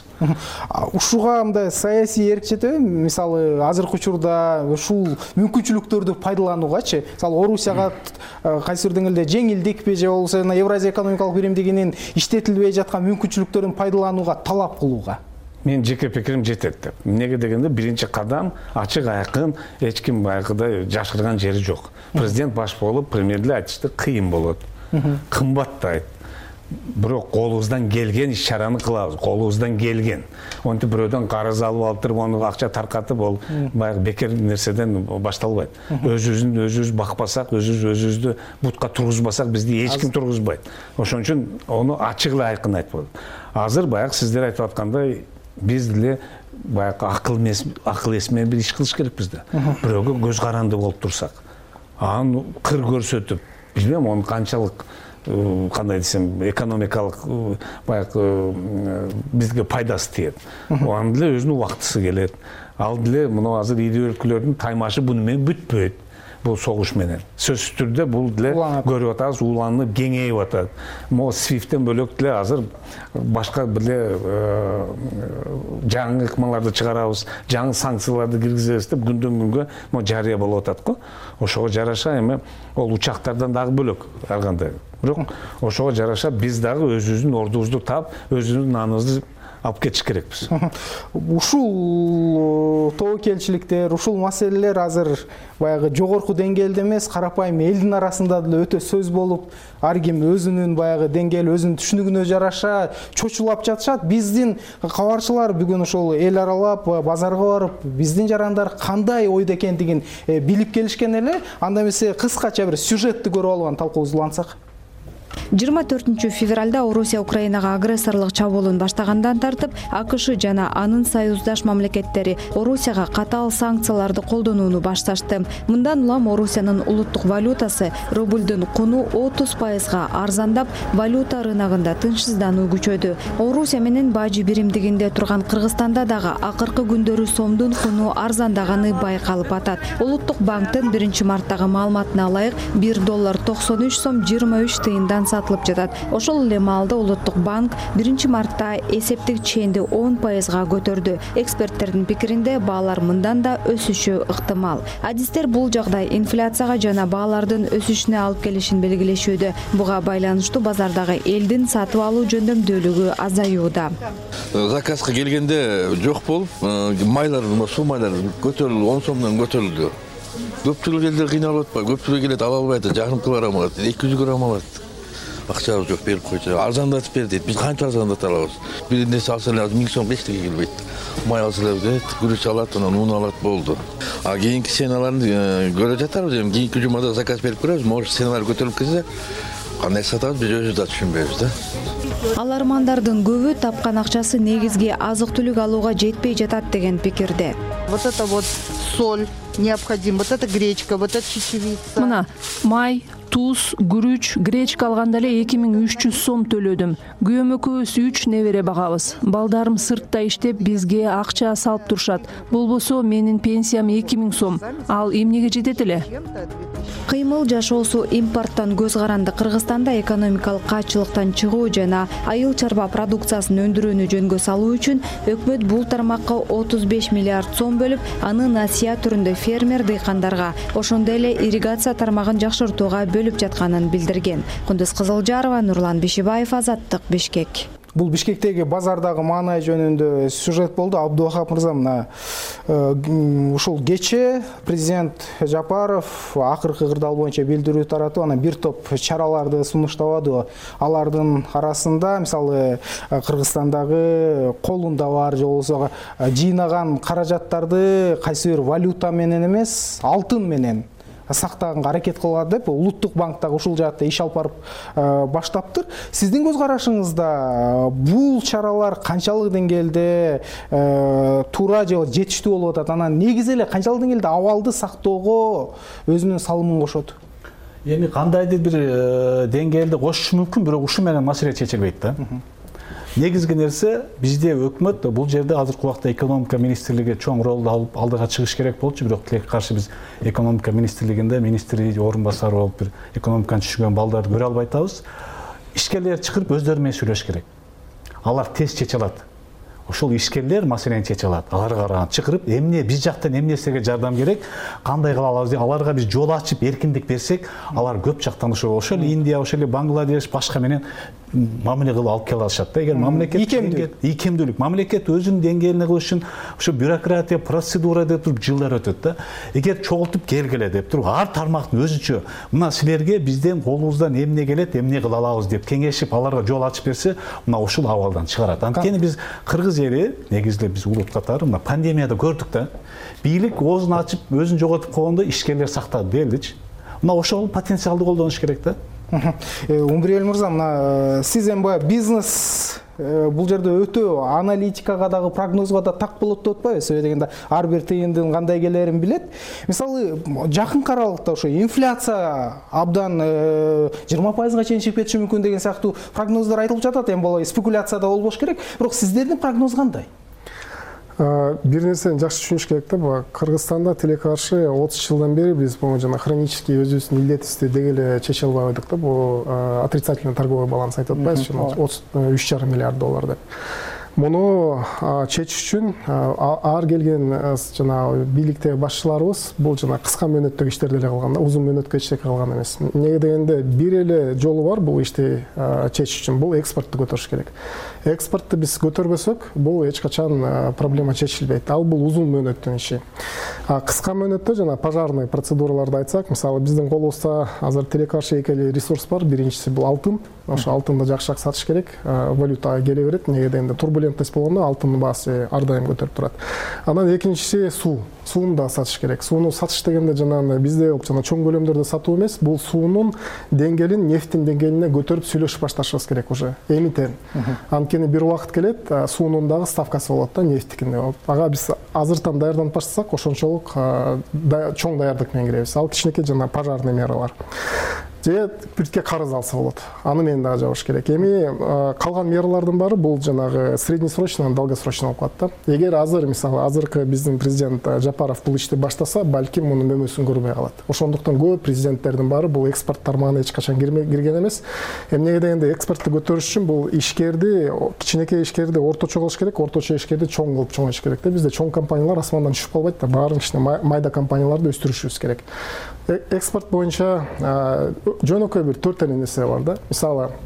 [SPEAKER 9] Ушуга мындай саясий эрк жетеби? Мисалы, азыркы учурда ушул мүмкүнчүлүктөрдү пайдалануугачы, мисалы Орусияга кайсы бир деңгээлде жеңилдикпи же болбосо Евразия экономикалык биримдигинин иштетилбей жаткан мүмкүнчүлүктөрүн пайдаланууга, талап кылууга?
[SPEAKER 10] Мен жеке пикирим жетет деп. Эмнеге дегенде биринчи кадам ачык айкын, эч ким баягыдай жашырган жери жок. Президент баш болуп, премьерлер айтышты, кыйын болот. Кымбаттайт. Бирок колубуздан келген иш-чараны кылабыз, колубуздан келген. Онтип бирөөдөн карыз алып туруп, аны акча таркатып, ол баягы бекер нерседен башталбайт. Өзүбүз бакпасак, өзүбүздү бутка тургузбасак, бизди эч ким тургузбайт. Ошон үчүн аны ачык эле айкын айтып болот. Азыр баягы сиздер айтып аткандай, биз деле баягы акыл эс менен бир иш кылыш керекпиз да. Бирөөгө көз каранды болуп турсак, аны кыр көрсөтүп, билбейм, аны канчалык кандай десем, экономикалык баягы бизге пайдасы тиет. Аны деле өзүнүн убактысы келет. Ал деле мына азыр ири өлкөлөрдүн таймашы буну менен бүтпөйт. Бул согуш менен. Сөзсүз түрдө бул деле көрүп атабыз, уланып, кеңейип атат. Могу SWIFT-тен бөлөк деле азыр башка биле жаңы ыкмаларды чыгарабыз, жаңы санкцияларды киргизебиз деп күндөн күнгө могу жарыя болуп атат го. Ошого жараша эми ол учактардан дагы бөлөк ар кандай. Бирок ошого жараша биз дагы өзүбүздүн ордубузду таап, өзүбүздүн наныбызды алып кетиш керекпиз.
[SPEAKER 9] Ушул тобокелчиликтер, ушул маселелер азыр баягы жогорку деңгээлде эмес, карапайым элдин арасында деле өтө сөз болуп, ар ким өзүнүн баягы деңгээли, өзүнүн түшүнүгүнө жараша чочулап жатышат. Биздин кабарчылар бүгүн ошол эл аралап, базарга барып, биздин жарандар кандай ойдо экендигин билип келишкен эле. Анда эмесе кыскача бир сюжетти көрүп алып талкуубузду улантсак.
[SPEAKER 17] 24 февралда Орусия Украинага агрессорлук чабуулун баштагандан тартып, АКШ жана анын союздаш мамлекеттери Орусияга катаал санкцияларды колдонууну башташты. Мындан улам Орусиянын улуттук валютасы рубльдүн куну 30%га арзандап, валюта рыногунда тынчсыздануу күчөдү. Орусия менен бажы биримдигинде турган Кыргызстанда дагы акыркы күндөрү сомдун куну арзандаганы байкалып атат. Улуттук банктын 1-марттагы маалыматына ылайык $1.93 сом 23 тыйындан сатылып жатат. Ошол эле маалда Улуттук банк 1-мартта эсептик ченди 10%га көтөрдү. Эксперттердин пикиринде баалар мындан да өсүшү ыктымал. Адистер бул жагдай инфляцияга жана баалардын өсүшүнө алып келишин белгилешүүдө. Буга байланыштуу базардагы элдин сатып алуу жөндөмдүүлүгү азаюуда.
[SPEAKER 18] Заказга келгенде жок болуп, майлар, суу майлар көтөрүлдү, 10 сомдон көтөрүлдү. көпчүлүк элдер кыйналып атпайбы? Көпчүлүк келет ала албай атат, жакынкылар алат, 200 грамм алат. Акчабыз жок, берип койчу. Арзандатып бер дейт. Биз канча арзандата алабыз? Бир нерсе алса эле 1000 сом эчтеке келбейт. Май алса эле дейт, күрүч алат, анан ун алат болду. А кийинки сеналарды көрө жатарбыз, эми кийинки жумада заказ берип көрөбүз. Может, сеналар көтөрүлүп кетсе, кандай сатабыз биз өзүбүз да түшүнбөйбүз да.
[SPEAKER 17] Алармандардын көбү тапкан акчасы негизги азык-түлүк алууга жетпей жатат деген пикирде.
[SPEAKER 19] Вот это вот соль необходим, вот это гречка, вот это чечевица.
[SPEAKER 8] Мына май, туз, күрүч, гречка алганда эле 2300 сом төлөдүм. Күйөөм экөөбүз 3 небере багабыз. Балдарым сыртта иштеп бизге акча салып турушат. Болбосо менин пенсиям 2000 сом. Ал эмнеге жетет эле?
[SPEAKER 17] Кыймыл жашоосу импорттон көз каранды. Кыргызстанда экономикалык кайчылыктан чыгуу жана айыл чарба продукциясын өндүрүүнү жөнгө салуу үчүн өкмөт бул тармакка 35 миллиард сом бөлүп, аны насыя түрүндө фермер дыйкандарга, ошондой эле ирригация тармагын жакшыртууга бөлүп жатканын билдирген. Кундуз Кызылжарова, Нурлан Бишибаев, Азаттык, Бишкек.
[SPEAKER 9] Бул Бишкектеги базардагы маанай жөнүндө сюжет болду. Абдувахап мырза, мына ушул кечээ президент Жапаров акыркы кырдаал боюнча билдирүү таратып, анан бир топ чараларды сунуштабады. Алардын арасында мисалы Кыргызстандагы колунда бар же болбосо жыйнаган каражаттарды кайсы бир валюта менен эмес, алтын менен сактаганга аракет кылат деп Улуттук банктагы ушул жаатта иш алып барып баштаптыр. Сиздин көз карашыңызда бул чаралар канчалык деңгээлде туура же жетиштүү болуп атат? Анан негизи эле канчалык деңгээлде абалды сактоого өзүнүн салымын кошот?
[SPEAKER 3] Эми кандайдыр бир деңгээлде кошушу мүмкүн, бирок ушу менен маселе чечилбейт да. Негизги нерсе бизде өкмөт бул жерде азыркы убакта экономика министрлиги чоң ролду алып алдыга чыгыш керек болчу, бирок тилекке каршы биз экономика министрлигинде министри орун басары болуп бир экономиканы түшүнгөн балдарды көрө албай атабыз. Ишкерлер чыгып өздөрү менен сүйлөшүш керек. Алар тез чече алат. Ошол ишкерлер маселени чече алат. Аларга караган чакырып, эмне биз жактан эмне нерсеге жардам керек, кандай кыла алабыз деп аларга биз жол ачып, эркиндик берсек, алар көп жактан ошол Индия, ошол Бангладеш, башка менен мамиле кылып алып келе алышат да. Эгер мамлекет ийкемдүүлүк, мамлекет өзүнүн деңгээлине кылыш үчүн ошо бюрократия, процедура деп туруп жылдар өтөт да. Эгер чогултуп келгиле деп туруп ар тармактын өзүчө мына силерге бизден колубуздан эмне келет, эмне кыла алабыз деп кеңешип, аларга жол ачып берсе, мына ушул абалдан чыгарат. Анткени биз кыргыз эли негизде биз улут катары мына пандемияда көрдүк да. Бийлик оозун ачып, өзүн жоготуп койгондо ишкерлер сактады белдичи. Мына ошол потенциалды колдонуш керек да.
[SPEAKER 9] Умбриел мырза, мына сиз эми баягы бизнес бул жерде өтө аналитикага дагы прогнозго да так болот деп атпайбы? Себеби дегенде ар бир тыйындын кандай келерин билет. Мисалы жакынкы аралыкта ошо инфляция абдан 20%га чейин чыгып кетиши мүмкүн деген сыяктуу прогноздар айтылып жатат. Эми болбой спекуляция да болбош керек. Бирок сиздердин прогноз кандай?
[SPEAKER 15] Бир нерсени жакшы түшүнүш керек да. Кыргызстанда тилекке каршы 30 жылдан бери биз бул жана хронический өзүбүздүн илдетибизди деги эле чече албай койдук да. Бул отрицательный торговый баланс айтып атпайбызбы? 33,5 миллиард доллар деп. Муну чечиш үчүн ар келген жана бийликтеги башчыларыбыз бул жана кыска мөөнөттөгү иштерди эле кылган да, узун мөөнөткө эчтеке кылган эмес. Эмнеге дегенде бир эле жолу бар бул ишти чечиш үчүн, бул экспортту көтөрүш керек. Экспортты биз көтөрбөсөк, бул эч качан проблема чечилбейт. Ал бул узун мөөнөттүн иши. Кыска мөөнөттө жана пожарный процедураларды айтсак, мисалы биздин колубузда азыр тилекке каршы эки эле ресурс бар. Биринчиси бул алтын. Ошо алтынды жакшыраак сатыш керек. Валюта келе берет. Эмнеге дегенде турбулентность болгондо алтындын баасы ар дайым көтөрүп турат. Анан экинчиси суу. Сууну да сатыш керек. Сууну сатыш дегенде жана бизде жана чоң көлөмдөрдө сатуу эмес, бул суунун деңгээлин нефттин деңгээлине көтөрүп сүйлөшүп башташыбыз керек уже. Эмитен. Анткени бир убакыт келет, суунун дагы ставкасы болот да, нефттикинде. Ага биз азыртан даярданып баштасак, ошончолук чоң даярдык менен киребиз. Ал кичинекей жана пожарный мералар. Же биртке карыз алса болот. Аны менен дагы жабыш керек. Эми калган мералардын баары бул жанагы среднесрочный, долгосрочный болуп калат да. Эгер азыр мисалы азыркы биздин президент Жапаров бул ишти баштаса, балким мунун мөмөсүн көрбөй калат. Ошондуктан көп президенттердин баары бул экспорт тармагына эч качан кирген эмес. Эмнеге дегенде экспортты көтөрүш үчүн бул ишкерди, кичинекей ишкерди орточо кылыш керек, орточо ишкерди чоң кылып чоңойтуш керек да. Бизде чоң компаниялар асмандан түшүп калбайт да. Баарын кичине майда компанияларды өстүрүшүбүз керек. Экспорт боюнча жөнөкөй бир 4 нерсе бар да. Мисалы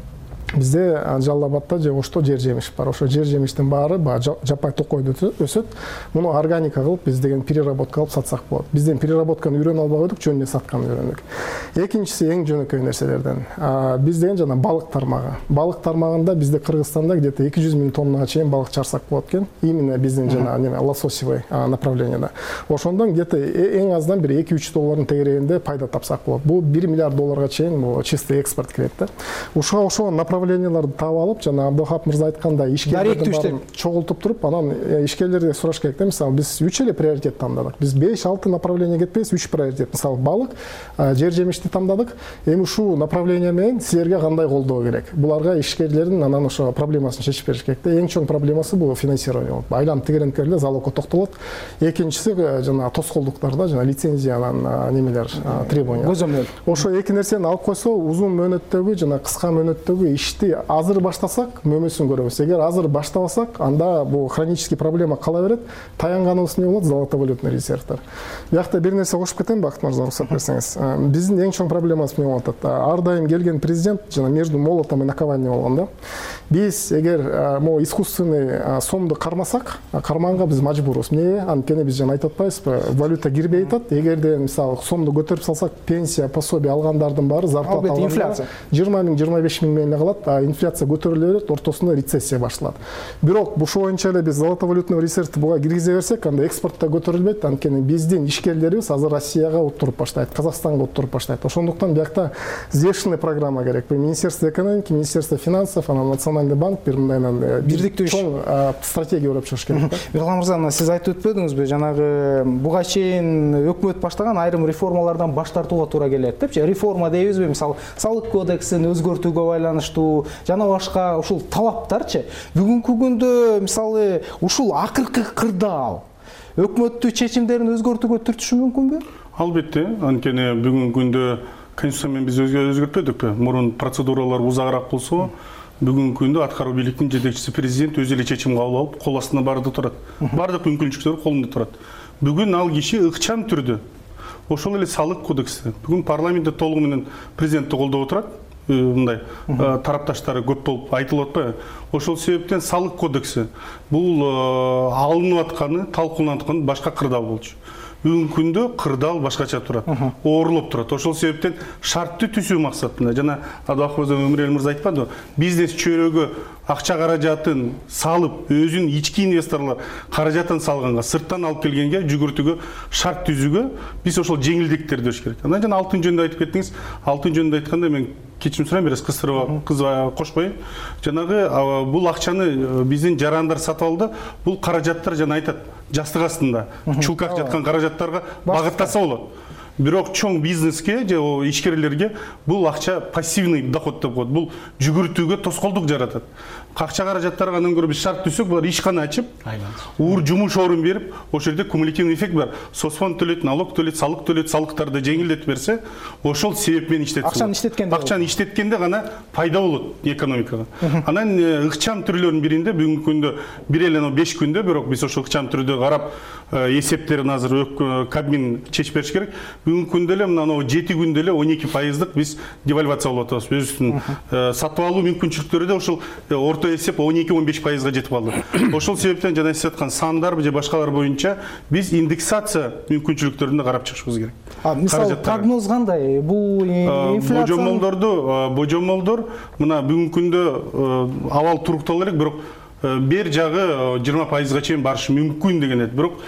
[SPEAKER 15] Бізде Жалал Абадта же Ошто жер жемиш бар. Ошо жер жемиштин баары жаппай токойдо өсөт. Муну органика кылып биз деген переработка кылып сатсак болот. Бизден переработканы үйрөнүп албай койдук, жөн эле сатканды үйрөндүк. Экинчиси эң жөнөкөй нерселерден. Биз деген жана балык тармагы. Балык тармагында бизде Кыргызстанда где-то 200 000 тоннага чейин балык чарсак болот экен. Именно биздин жана лососевый направленияда. Ошондон где-то эң аздан бир 2-3 доллардын тегерегинде пайда тапсак болот. Бул 1 миллиард долларга чейин бул чистый экспорт кирет да. Ошо направленияларды таап алып, жана Абдухап мырза айткандай ишкерлердин баарын чогултуп туруп, анан ишкерлерге сураш керек да, мисалы биз 3 эле приоритет тандадык. Биз 5-6 направление кетпейбиз, 3 приоритет. Мисалы балык, жер жемишти тандадык. Эми ушул направление менен силерге кандай колдоо керек? Буларга ишкерлердин анан ошо проблемасын чечип бериш керек да. Эң чоң проблемасы бул финансирование болот. Айланып тегеренкерлер залогко токтолот. Экинчиси жана тоскоолдуктарда жана лицензиянын немелер требования. Ошо эки нерсени алып койсо, узун мөөнөттөгү жана кыска мөөнөттөгү ишти азыр баштасак мөмөсүн көрөбүз. Эгер азыр баштабасак, анда бул хронический проблема кала берет. Таянганыбыз эмне болот? Золотовалютный резервдер. Биякта бир нерсе кошуп кетем, Бакыт мырза, уруксат берсеңиз. Биздин эң чоң проблемабыз эмне болуп атат? Ар дайым келген президент жана между молотом и наковальней болгон да. Биз эгер могу искусственный сомду кармасак, кармаганга биз мажбурбуз. Эмнеге? Анткени биз жана айтып атпайбызбы? Валюта кирбей атат. Эгерде мисалы сомду көтөрүп салсак, пенсия, пособие алгандардын баары, зарплата алган инфляция 20 000, 25 000 менен калат, а инфляция көтөрүлө берет, ортосунда рецессия башталат. Бирок ушул боюнча эле биз золотовалютный резервди буга киргизе берсек, анда экспортта көтөрүлбөйт. Анткени биздин ишкерлерибиз азыр Россияга уттуруп баштайт, Казакстанга уттуруп баштайт. Ошондуктан биякта взвешенный программа керек. Министерство экономики, Министерство финансов, анан Национальный банк бир мындайнан бирдиктүү чоң стратегия өрөп чыгыш керек.
[SPEAKER 9] Бирган мырза, сиз айтып өтпөдүңүзбү? Жанагы буга чейин өкмөт баштаган айрым реформалардан баш тартууга туура келет депчи. Реформа дейбизби? Мисалы, салык кодексин өзгөртүүгө байланыштуу жана башка ушул талаптарчы. Бүгүнкү күндө мисалы ушул акыркы кырдаал өкмөттүн чечимдерин өзгөртүүгө түртүшү мүмкүнбү?
[SPEAKER 12] Албетте, анткени бүгүнкү күндө конституция менен биз өзгөртпөдүкпү? Мурун процедуралар узагыраак болсо, бүгүнкү күндө аткаруу бийликтин жетекчиси президент өзү эле чечим кабыл алып, кол астында баардыгы турат. Баардык мүмкүнчүлүктөр колунда турат. Бүгүн ал киши ыкчам түрдө ошол эле салык кодекси бүгүн парламентте толугу менен президентти колдоп отурат. Мындай тарапташтары көп болуп айтылып атпайбы? Ошол себептен салык кодекси бул алынып атканы, талкууланып атканы башка кырдаал болчу. Бүгүнкү күндө кырдаал башкача турат, оорулуп турат. Ошол себептен шартты түзүү максатында жана Абдухап Өмүрел мырза айтпадыбы? Бизнес чөйрөгө акча каражатын салып, өзүнүн ички инвесторлор каражатын салганга, сырттан алып келгенге жүгүртүүгө, шарт түзүүгө биз ошол жеңилдиктерди бериш керек. Анан жана алтын жөнүндө айтып кеттиңиз. Алтын жөнүндө айтканда мен кечирим сурайм, бираз кызып кошпойм. Жанагы бул акчаны биздин жарандар сатып алды. Бул каражаттар жана айтат, жастык астында чулкак жаткан каражаттарга багыттаса болот. Бирок чоң бизнеске же ишкерлерге бул акча пассивный доход деп коет. Бул жүгүртүүгө тоскоолдук жаратат. Акча каражаттарга андан көрө биз шарт түзсөк, булар ишкана ачып, жумуш орун берип, ошол жерде кумулятивный эффект бар. Соцфонд төлөйт, налог төлөйт, салыктарды жеңилдетип берсе, ошол себеп менен иштетсе. Акчаны иштеткенде гана пайда болот экономикага. Анан ыкчам түрлөрүнүн биринде бүгүнкү күндө бир эле 5 күндө, бирок биз ошол ыкчам түрдө карап эсептерин азыр Кабмин чечип бериш керек. Бүгүнкү күндө эле мына 7 күндө эле 12% биз девальвация болуп атабыз. Өзүбүздүн сатып алуу мүмкүнчүлүктөрү да ошол орто эсеп 12-15%га жетип калды. Ошол себептен жана сиз айткан сандар же башкалар боюнча биз индексация мүмкүнчүлүктөрүн да карап чыгышыбыз керек.
[SPEAKER 9] Мисалы прогноз кандай? Бул инфляция
[SPEAKER 12] божомолдор мына бүгүнкү күндө абал туруктала элек, бирок бер жагы 20%га чейин барышы мүмкүн деген эди. Бирок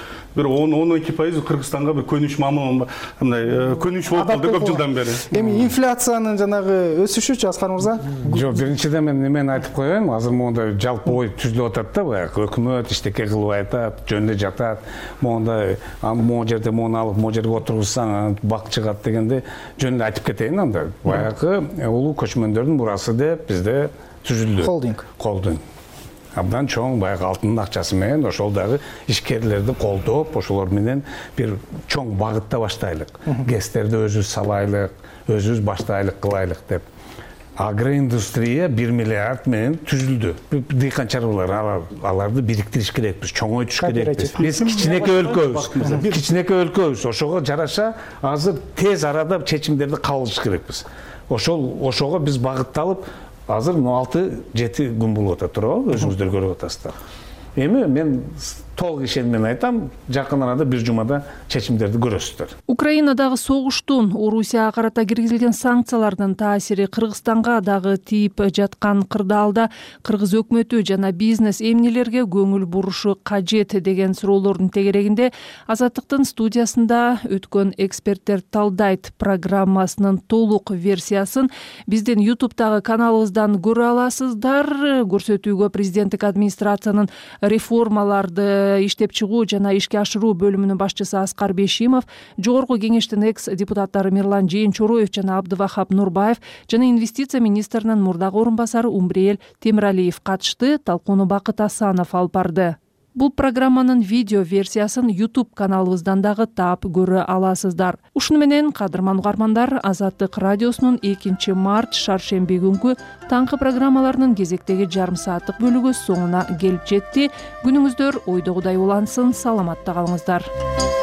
[SPEAKER 12] 10-12% Кыргызстанга бир көнүш мамыл, мындай көнүш болуп калды көп жылдан бери.
[SPEAKER 9] Эми инфляциянын жанагы өсүшүчү Аскар мырза?
[SPEAKER 10] Жок, биринчиден мен эмени айтып коеюн, азыр монда жалпы ой түзүлүп атат да, баягы өкмөт иштеке кылып айтат, жөнүндө жатат. Монда могу жерде мону алып, могу жерге отургузсаң бак чыгат дегенде жөнүндө айтып кетейин анда. Баягы улуу көчмөндөрдүн мурасы деп бизде түзүлдү. Холдинг. Абдан чоң баягы алтындын акчасы менен ошол дагы ишкерлерди колдоп, ошолор менен бир чоң багытта баштайлык. ГЭСтерди өзүбүз салайлык, өзүбүз баштайлык кылайлык деп. Агроиндустрия 1 миллиард менен түзүлдү. Дыйкан чарбалар аларды бириктириш керекпиз, чоңойтуш керекпиз. Биз кичинекей өлкөбүз. Ошого жараша азыр тез арада чечимдерди кабыл алыш керекпиз. Ошого биз багытталып, азыр 6-7 күн болуп атат туурабы, өзүңүздөр көрүп атасыздар. Эми мен толук ишениммен айтам, жакын арада бир жумада чечимдерди көрөсүздөр.
[SPEAKER 8] Украинадагы согуштун Орусияга карата киргизилген санкциялардын таасири Кыргызстанга дагы тийип жаткан кырдаалда кыргыз өкмөтү жана бизнес эмнелерге көңүл бурушу кажет деген суроолордун тегерегинде Азаттыктын студиясында өткөн эксперттер талдайт. Программасынын толук версиясын биздин YouTube'дагы каналыбыздан көрө аласыздар. Көрсөтүүгө президенттик администрациянын реформаларды иштеп чыгуу жана ишке ашыруу бөлүмүнүн башчысы Аскар Бешимов, жогорку кеңештин экс-депутаттары Мирлан Жээнчороев жана Абдывахап Нурбаев жана инвестиция министринин мурдагы орун басары Умбриэл Темиралиев катышты. Талкууну Бакыт Асанов алып барды. Бул программанын видео версиясын YouTube каналыбыздан дагы таап көрө аласыздар. Ушуну менен кадырман угармандар, Азаттык радиосунун 2 март шаршемби күнкү таңкы программаларынын кезектеги жарым сааттык бөлүгү соңуна келип жетти. Күнүңүздөр ойдогудай улансын, саламатта калыңыздар.